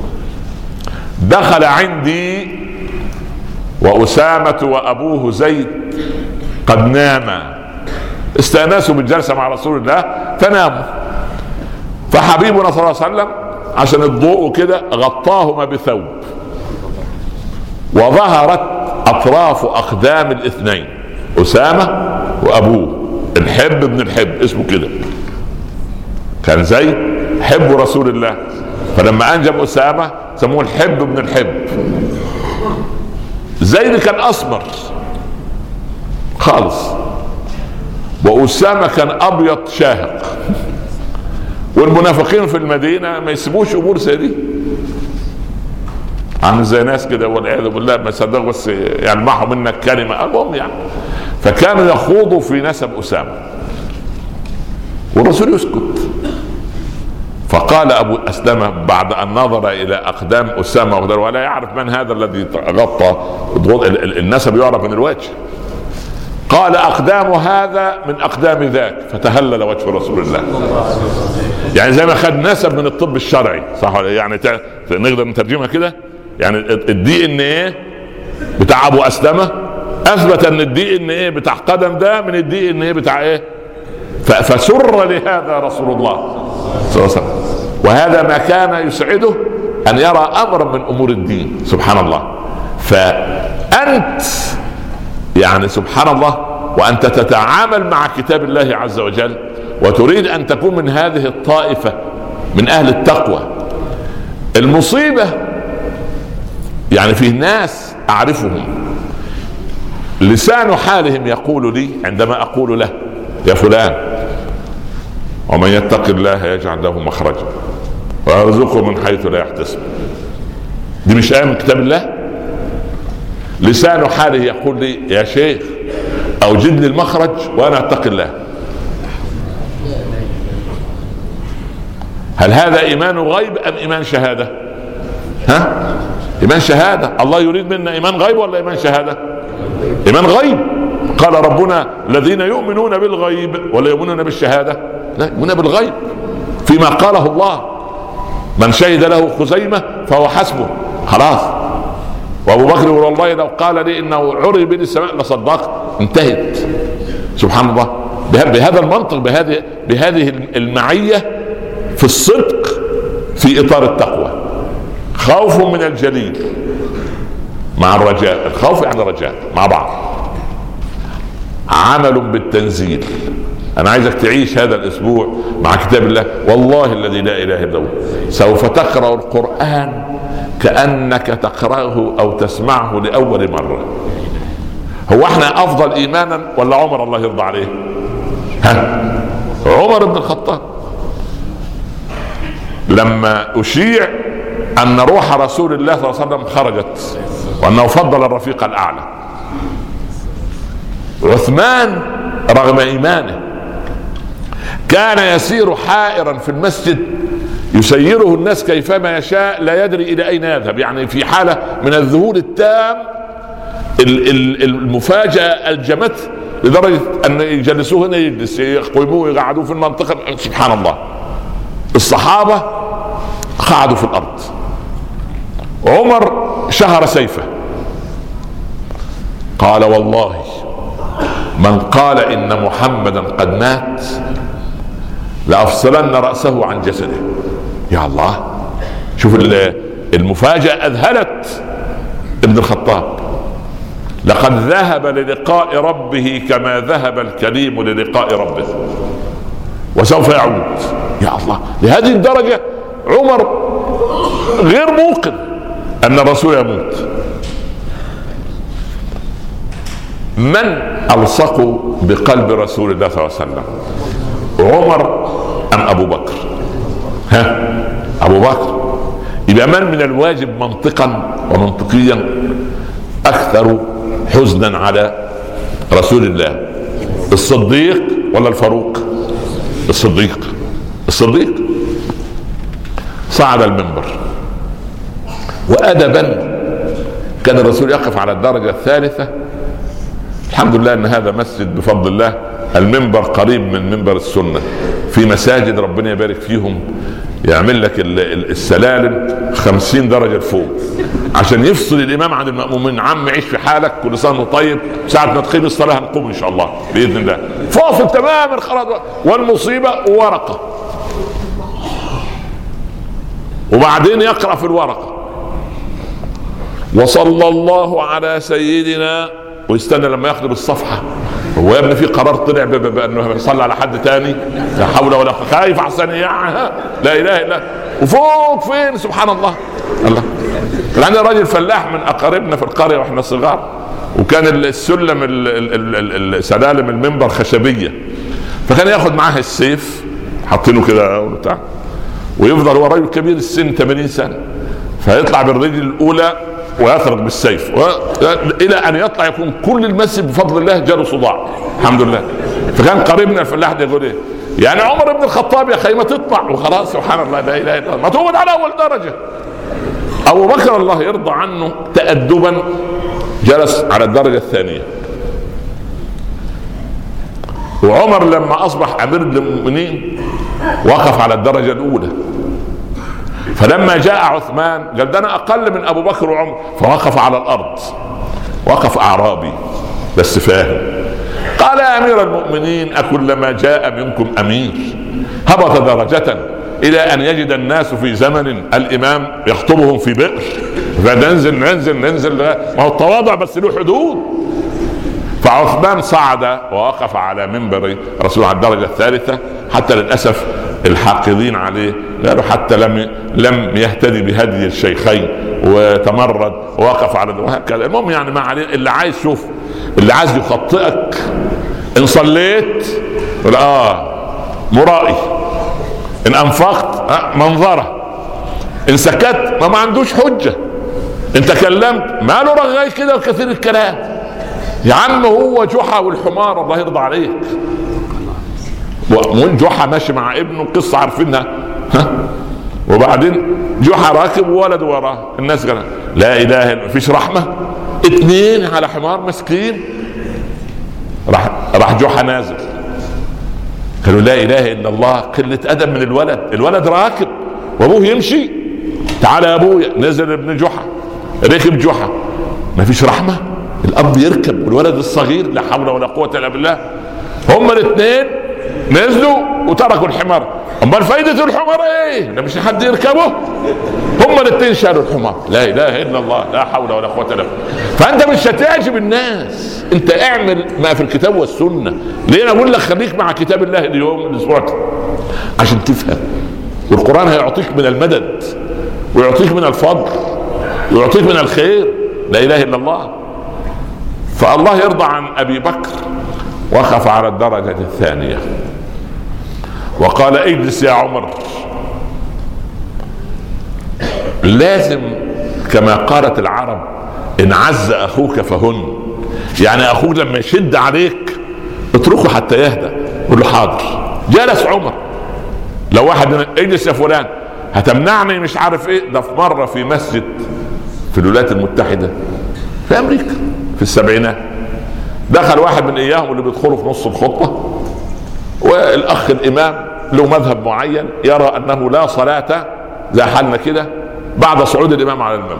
S1: دخل عندي وأسامة وأبوه زيد قد ناما، استأنسوا بالجلسة مع رسول الله فناموا، فحبيبنا صلى الله عليه وسلم عشان الضوء كده غطاهما بثوب، وظهرت أطراف أقدام الاثنين، أسامة وأبوه الحب بن الحب اسمه كده، كان زيد حب رسول الله، فلما أنجب أسامة سموه الحب بن الحب. زيد كان أسمر خالص، وأسامة كان أبيض شاهق، والمنافقين في المدينة ما يسيبوش أمور زي دي، عامل زي ناس كده والعياذ بالله ما صدقوا بس يلمحوا منك كلمة، المهم يعني، فكانوا يخوضوا في نسب أسامة والرسول يسكت. فقال أبو أسلمة بعد أن نظر إلى أقدام أسامة ولا يعرف من هذا الذي غطى النسب، يعرف من الوجه، قال أقدام هذا من أقدام ذاك، فتهلل وجه رسول الله، يعني زي ما خد نسب من الطب الشرعي، صح يعني نقدر نترجمها كده، يعني الدي ان ايه بتاع ابو اسلمة اثبت ان الدي ان ايه بتاع قدم ده من الدي ان ايه بتاع ايه، فسر لهذا رسول الله صلى الله عليه وسلم، وهذا ما كان يسعده ان يرى امرا من امور الدين، سبحان الله. فانت يعني سبحان الله، وانت تتعامل مع كتاب الله عز وجل وتريد ان تكون من هذه الطائفة من اهل التقوى. المصيبة يعني في ناس اعرفهم لسان حالهم يقول لي عندما اقول له يا فلان ومن يتق الله يجعل له مخرجا ويرزقه من حيث لا يحتسب، دي مش آية من كتاب الله؟ لسان حاله يقول لي يا شيخ اوجد لي المخرج وانا اتقي الله. هل هذا ايمان غيب ام ايمان شهادة؟ ها؟ ايمان شهادة. الله يريد منا ايمان غيب ولا ايمان شهادة؟ ايمان غيب. قال ربنا الذين يؤمنون بالغيب ولا يؤمنون بالشهادة، لا يؤمنون بالغيب فيما قاله الله، من شهد له خزيمة فهو حسبه، خلاص. وابو بكر والله لو قال لي انه عري بني السماء لصدقت، انتهت. سبحان الله، بهذا المنطق، بهذه بهذه المعية في الصدق في اطار التقوى. خوف من الجليل مع الرجاء، الخوف يعني الرجاء مع بعض. عمل بالتنزيل. انا عايزك تعيش هذا الاسبوع مع كتاب الله، والله الذي لا اله الا هو سوف تقرأ القرآن كأنك تقرأه او تسمعه لأول مرة. هو احنا افضل ايمانا ولا عمر الله يرضى عليه؟ ها؟ عمر بن الخطاب لما اشيع ان روح رسول الله صلى الله عليه وسلم خرجت وانه فضل الرفيق الاعلى، عثمان رغم ايمانه كان يسير حائرا في المسجد يسيره الناس كيفما يشاء لا يدري الى اين يذهب، يعني في حالة من الذهول التام. المفاجأة الجمته لدرجة ان يجلسوه هنا يجلس، يقيموه يقعدوه في المنطقة. سبحان الله، الصحابة قعدوا في الارض. عمر شهر سيفه قال والله من قال ان محمدا قد مات لأفصلن رأسه عن جسده. يا الله، شوف المفاجأة أذهلت ابن الخطاب. لقد ذهب للقاء ربه كما ذهب الكليم للقاء ربه وسوف يعود. يا الله، لهذه الدرجة عمر غير موقن أن الرسول يموت. من ألصق بقلب رسول الله صلى الله عليه وسلم، عمر أم أبو بكر؟ ها، أبو بكر. يبقى من من الواجب منطقا ومنطقيا أكثر حزنا على رسول الله، الصديق ولا الفاروق؟ الصديق. الصديق صعد المنبر، وأدبا كان الرسول يقف على الدرجة الثالثة. الحمد لله ان هذا مسجد بفضل الله المنبر قريب من منبر السنة. في مساجد ربنا يبارك فيهم يعمل لك السلالم خمسين درجة فوق عشان يفصل الامام عن المأمومين. عم عيش في حالك، كل سنة وانت طيب، ساعة ما تقيم الصلاة هنقوم ان شاء الله باذن الله. فاصل تماما خلاص. والمصيبة ورقة، وبعدين يقرأ في الورقة وصلى الله على سيدنا، ويستنى لما ياخذ الصفحة. هو يا ابني في قرار طلع بانه يصلي على حد تاني؟ لا حول ولا قوة، خايف احسن يعها. لا اله الا. وفوق فين؟ سبحان الله. الله. كان عندنا راجل فلاح من اقاربنا في القرية واحنا صغار، وكان السلم السلالم المنبر خشبية، فكان ياخذ معاه السيف حاطينه كده وبتاع، ويفضل هو راجل كبير السن ثمانين سنة، فيطلع بالرجل الاولى ويطرق بالسيف و... الى ان يطلع يكون كل المسجد بفضل الله جاله صداع. الحمد لله. فكان قريبنا الفلاح ده يقول ايه؟ يعني عمر بن الخطاب يا اخي ما تطلع وخلاص. سبحان الله، لا اله الا الله، ما تقعد على اول درجه. ابو بكر الله يرضى عنه تأدبا جلس على الدرجه الثانيه، وعمر لما اصبح امير المؤمنين وقف على الدرجه الاولى. فلما جاء عثمان قال ده انا اقل من ابو بكر وعمر، فوقف على الارض. وقف اعرابي بس فاهم، قال يا امير المؤمنين اكلما جاء منكم امير هبط درجة الى ان يجد الناس في زمن الامام يخطبهم في بئر فننزل ننزل ننزل. ما هو التواضع بس له حدود. فعثمان صعد ووقف على منبر رسول على الدرجة الثالثة، حتى للأسف الحاقدين عليه قالوا حتى لم لم يهتدي بهدي الشيخين وتمرد ووقف على وهكذا. المهم يعني ما عليه. اللي عايز شوف، اللي عايز يخطئك ان صليت اه مرائي، ان انفقت آه منظرة، ان سكت ما, ما عندوش حجة، ان تكلمت ما له رغاي كده وكثير الكلام. يا عم هو جحا والحمار الله يرضى عليك. ومن جحا ماشي مع ابنه قصة عارفينها، ها؟ وبعدين جحا راكب وولد وراه، الناس قال لا اله الا، مفيش رحمة. اتنين على حمار مسكين. راح راح جحا نازل، قالوا لا اله الا الله. قلة ادب من الولد، الولد راكب وابوه يمشي. تعال يا ابويا. نزل ابن جحا، ركب جحا، مفيش رحمة. الاب يركب والولد الصغير، لا حول ولا قوة الا بالله. هما الاثنين نزلوا وتركوا الحمار. امال فايدة الحمار ايه؟ ده مش حد يركبه. هما الاثنين شالوا الحمار. لا اله الا الله، لا حول ولا قوة الا بالله. فانت مش هتعجب الناس، انت اعمل ما في الكتاب والسنة. ليه انا اقول لك خليك مع كتاب الله اليوم الاسبوع عشان تفهم، والقرآن هيعطيك من المدد ويعطيك من الفضل ويعطيك من الخير. لا اله الا الله. فالله يرضى عن ابي بكر، وقف على الدرجة الثانية وقال اجلس يا عمر. لازم كما قالت العرب ان عز اخوك فهن، يعني اخوك لما يشد عليك اتركه حتى يهدى. قل له حاضر. جلس عمر. لو واحد اجلس يا فلان هتمنعني مش عارف ايه. ده في مره في مسجد في الولايات المتحده في امريكا في السبعينات، دخل واحد من اياهم اللي بيدخلوا في نص الخطبه، والاخ الامام له مذهب معين يرى انه لا صلاه زي حالنا كده بعد صعود الامام على المنبر.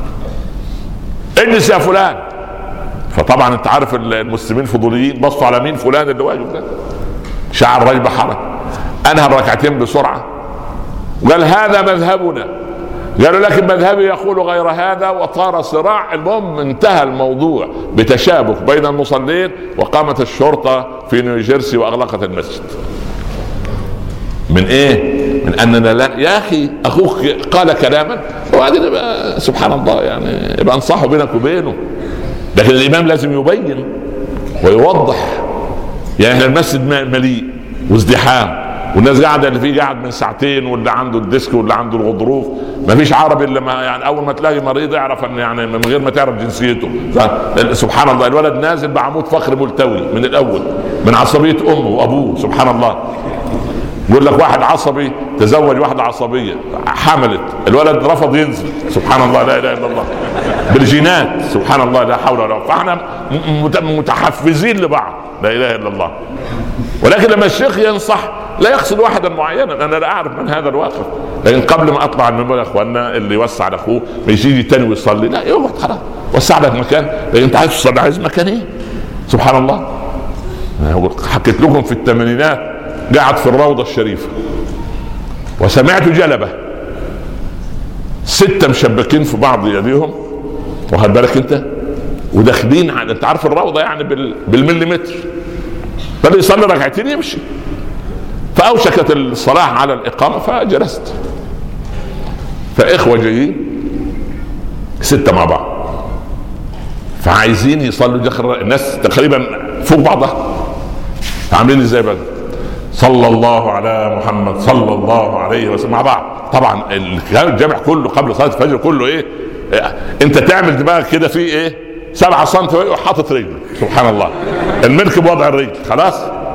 S1: اجلس يا فلان. فطبعا انت عارف المسلمين فضوليين، بصوا على مين؟ فلان اللي واقف ده. شعر الرجل بحرج، انهى الركعتين بسرعه وقال هذا مذهبنا. قالوا لكن مذهبي يقول غير هذا، وطار صراع. المهم انتهى الموضوع بتشابك بين المصلين، وقامت الشرطه في نيوجيرسي واغلقت المسجد. من ايه؟ من اننا لا يا اخي اخوك قال كلاما وبعدين يبقى سبحان الله يعني يبقى انصحه بينك وبينه، لكن الامام لازم يبين ويوضح. يعني المسجد مليء وازدحام والناس قاعده، اللي فيه قاعد من ساعتين واللي عنده الديسك واللي عنده الغضروف، ما فيش عربي الا ما يعني اول ما تلاقي مريض يعرف ان يعني من غير ما تعرف جنسيته. سبحان الله الولد نازل بعمود فخر ملتوي من الاول من عصبيه امه وابوه. سبحان الله. يقول لك واحد عصبي تزوج واحده عصبيه حملت، الولد رفض ينزل. سبحان الله لا اله الا الله بالجينات. سبحان الله لا حول ولا قوه. فاحنا متحفزين لبعض لا اله الا الله. ولكن لما الشيخ ينصح لا يقصد واحدا معينا، انا لا اعرف من هذا الواقف، لكن قبل ما اطلع المنبر يا اخواننا اللي يوسع لاخوه ما يجي تاني ويصلي، لا يقعد خلاص وسع لك مكان. لكن انت عايز تصلي عايز مكان ايه؟ سبحان الله. حكيت لكم في الثمانينات قاعد في الروضه الشريفه وسمعت جلبه ستة مشبكين في بعض يديهم، واخد بالك انت، وداخلين على انت عارف الروضه يعني بال... بالمليمتر، فاللي يصلي ركعتين يمشي. فاوشكت الصلاه على الاقامه فجلست، فاخوه جايين ستة مع بعض فعايزين يصلوا داخل الناس تقريبا فوق بعضها، عاملين ازاي بقى؟ صلى الله على محمد صلى الله عليه وسلم مع بعض. طبعا الجامع كله قبل صلاه الفجر كله ايه, إيه؟ انت تعمل دماغك كده في ايه سبعة سنتي وحاطط رجلك. سبحان الله الملك بوضع الرجل خلاص.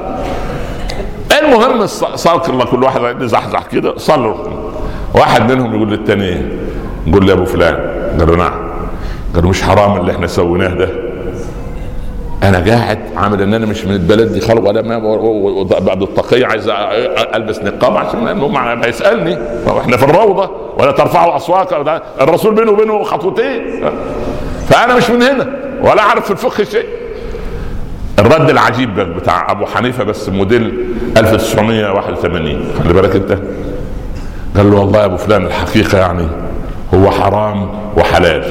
S1: المهم صار الله كل واحد يزحزح كده صلوا. واحد منهم يقول للتاني ايه؟ يقول لي ابو فلان. قالوا نعم. قالوا مش حرام اللي احنا سويناه ده؟ انا قاعد عامل ان انا مش من البلد دي خالص ولا ما بعد التقية عايز البس نقاب عشان انه ما يسالني احنا في الروضه ولا ترفعوا اصواتكم، الرسول بينه وبينه خطوتين، فانا مش من هنا ولا اعرف في الفقه شيء. الرد العجيب بتاع ابو حنيفه بس موديل ألف وتسعمائة وواحد وثمانين، خلي بالك انت. قال له والله يا ابو فلان الحقيقه يعني هو حرام وحلال.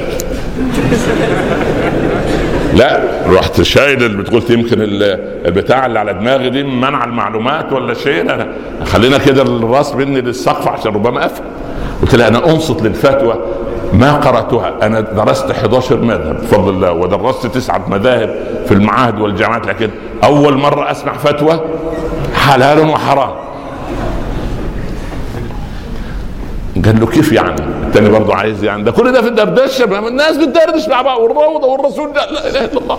S1: لا رحت شايل اللي بتقول يمكن البتاع اللي على دماغي دي منع المعلومات ولا شيء، انا خلينا كده الراس مني للسقف عشان ربما افهم. قلت لها انا انصت للفتوى ما قراتها، انا درست احد عشر مذهب بفضل الله ودرست تسعه مذاهب في المعاهد والجامعات، لكن اول مره اسمع فتوى حلال وحرام. قال له كيف يعني؟ الثاني برضه عايز يعني ده كل ده في الدردشه، الناس بتدردش مع بعض والروضه والرسول لا لا اله الا الله.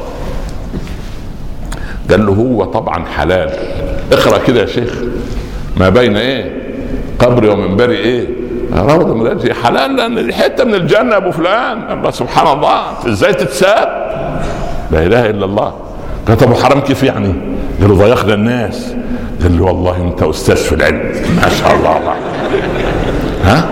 S1: قال له هو طبعا حلال، اقرا كده يا شيخ ما بين ايه قبري ومنبري ايه روضه من الجنه حلال، لان دي حته من الجنه يا ابو فلان. الله سبحان الله ازاي تتساب؟ لا اله الا الله. قال طب حرام كيف يعني؟ قال له ضيقنا الناس. قال له والله انت استاذ في العلم ما شاء الله الله. ها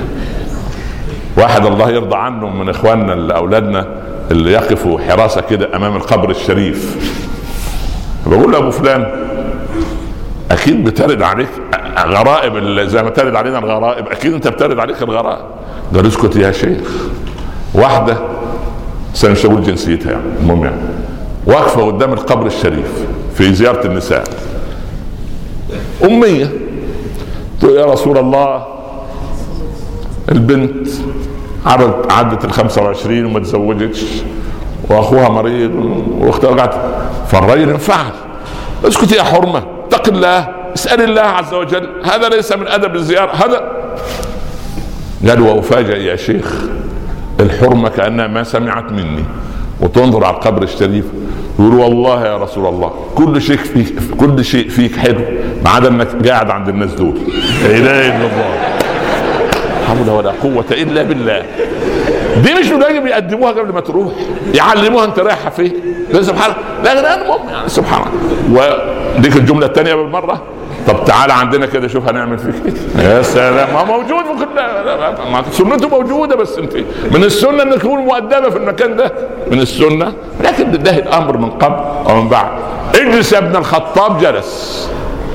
S1: واحد الله يرضى عنه من اخواننا اللي اولادنا اللي يقفوا حراسه كده امام القبر الشريف، بقول له ابو فلان اكيد بترد عليك غرائب زي ما ترد علينا الغرائب، اكيد انت بترد عليك الغرائب. قال اسكت يا شيخ. واحده مش هقول جنسيتها يعني المهم يعني واقفه قدام القبر الشريف في زياره النساء، اميه تقول يا رسول الله البنت عدت عدت ال خمسة وعشرين وما تزوجتش واخوها مريض واختها قعدت. فالرجل انفعل. اسكت يا حرمه اتق الله اسال الله عز وجل، هذا ليس من ادب الزياره هذا. قال وافاجئ يا شيخ الحرمه كانها ما سمعت مني وتنظر على القبر الشريف يقول والله يا رسول الله كل شيء فيك كل شيء فيك حلو ما عدا انك قاعد عند الناس دول. لا اله الا الله، حول ولا قوة الا بالله. دي مش واجب يقدموها قبل ما تروح، يعلموها انت رايحه فين. سبحان الله. لكن المهم يعني سبحان الله. وديك الجمله الثانيه بالمره، طب تعالى عندنا كده شوف هنعمل فيك ايه. يا سلام، ما موجود في كل سنته موجوده، بس انت من السنه انك تكون مؤدبه في المكان ده من السنه، لكن ده الامر من قبل ومن بعد. اجلس يا ابن الخطاب. جلس.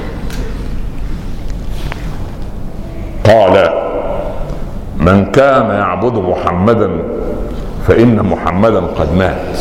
S1: قال من كان يعبد محمدا فإن محمدا قد مات،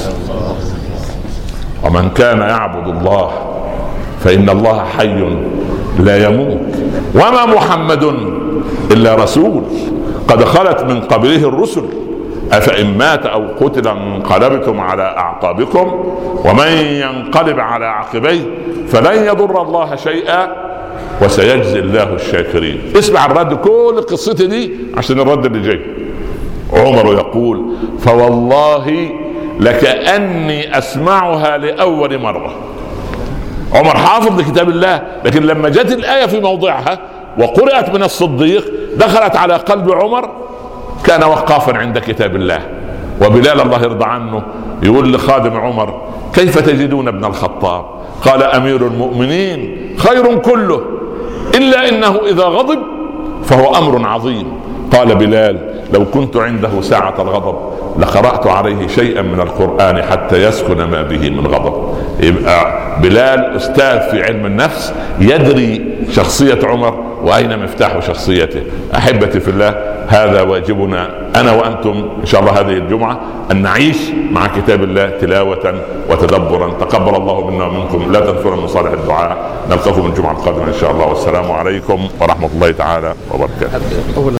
S1: ومن كان يعبد الله فإن الله حي لا يموت، وما محمد إلا رسول قد خلت من قبله الرسل أفإن مات أو قتل انقلبتم على أعقابكم ومن ينقلب على عقبيه فلن يضر الله شيئا وسيجزي الله الشاكرين. اسمع الرد، كل قصتي دي عشان الرد اللي جاي. عمر يقول فوالله لكأني أسمعها لأول مرة. عمر حافظ لكتاب الله، لكن لما جت الآية في موضعها وقرأت من الصديق دخلت على قلب عمر، كان وقافا عند كتاب الله. وبلال الله يرضى عنه يقول لخادم عمر كيف تجدون ابن الخطاب؟ قال أمير المؤمنين خير كله إلا إنه إذا غضب فهو أمر عظيم. قال بلال لو كنت عنده ساعة الغضب لقرأت عليه شيئا من القرآن حتى يسكن ما به من غضب. يبقى بلال أستاذ في علم النفس، يدري شخصية عمر وأين مفتاح شخصيته. أحبتي في الله، هذا واجبنا أنا وأنتم إن شاء الله هذه الجمعة، أن نعيش مع كتاب الله تلاوة وتدبرا. تقبل الله منا ومنكم. لا تنسونا من صالح الدعاء. نلقاكم الجمعة القادمة إن شاء الله، والسلام عليكم ورحمة الله تعالى وبركاته.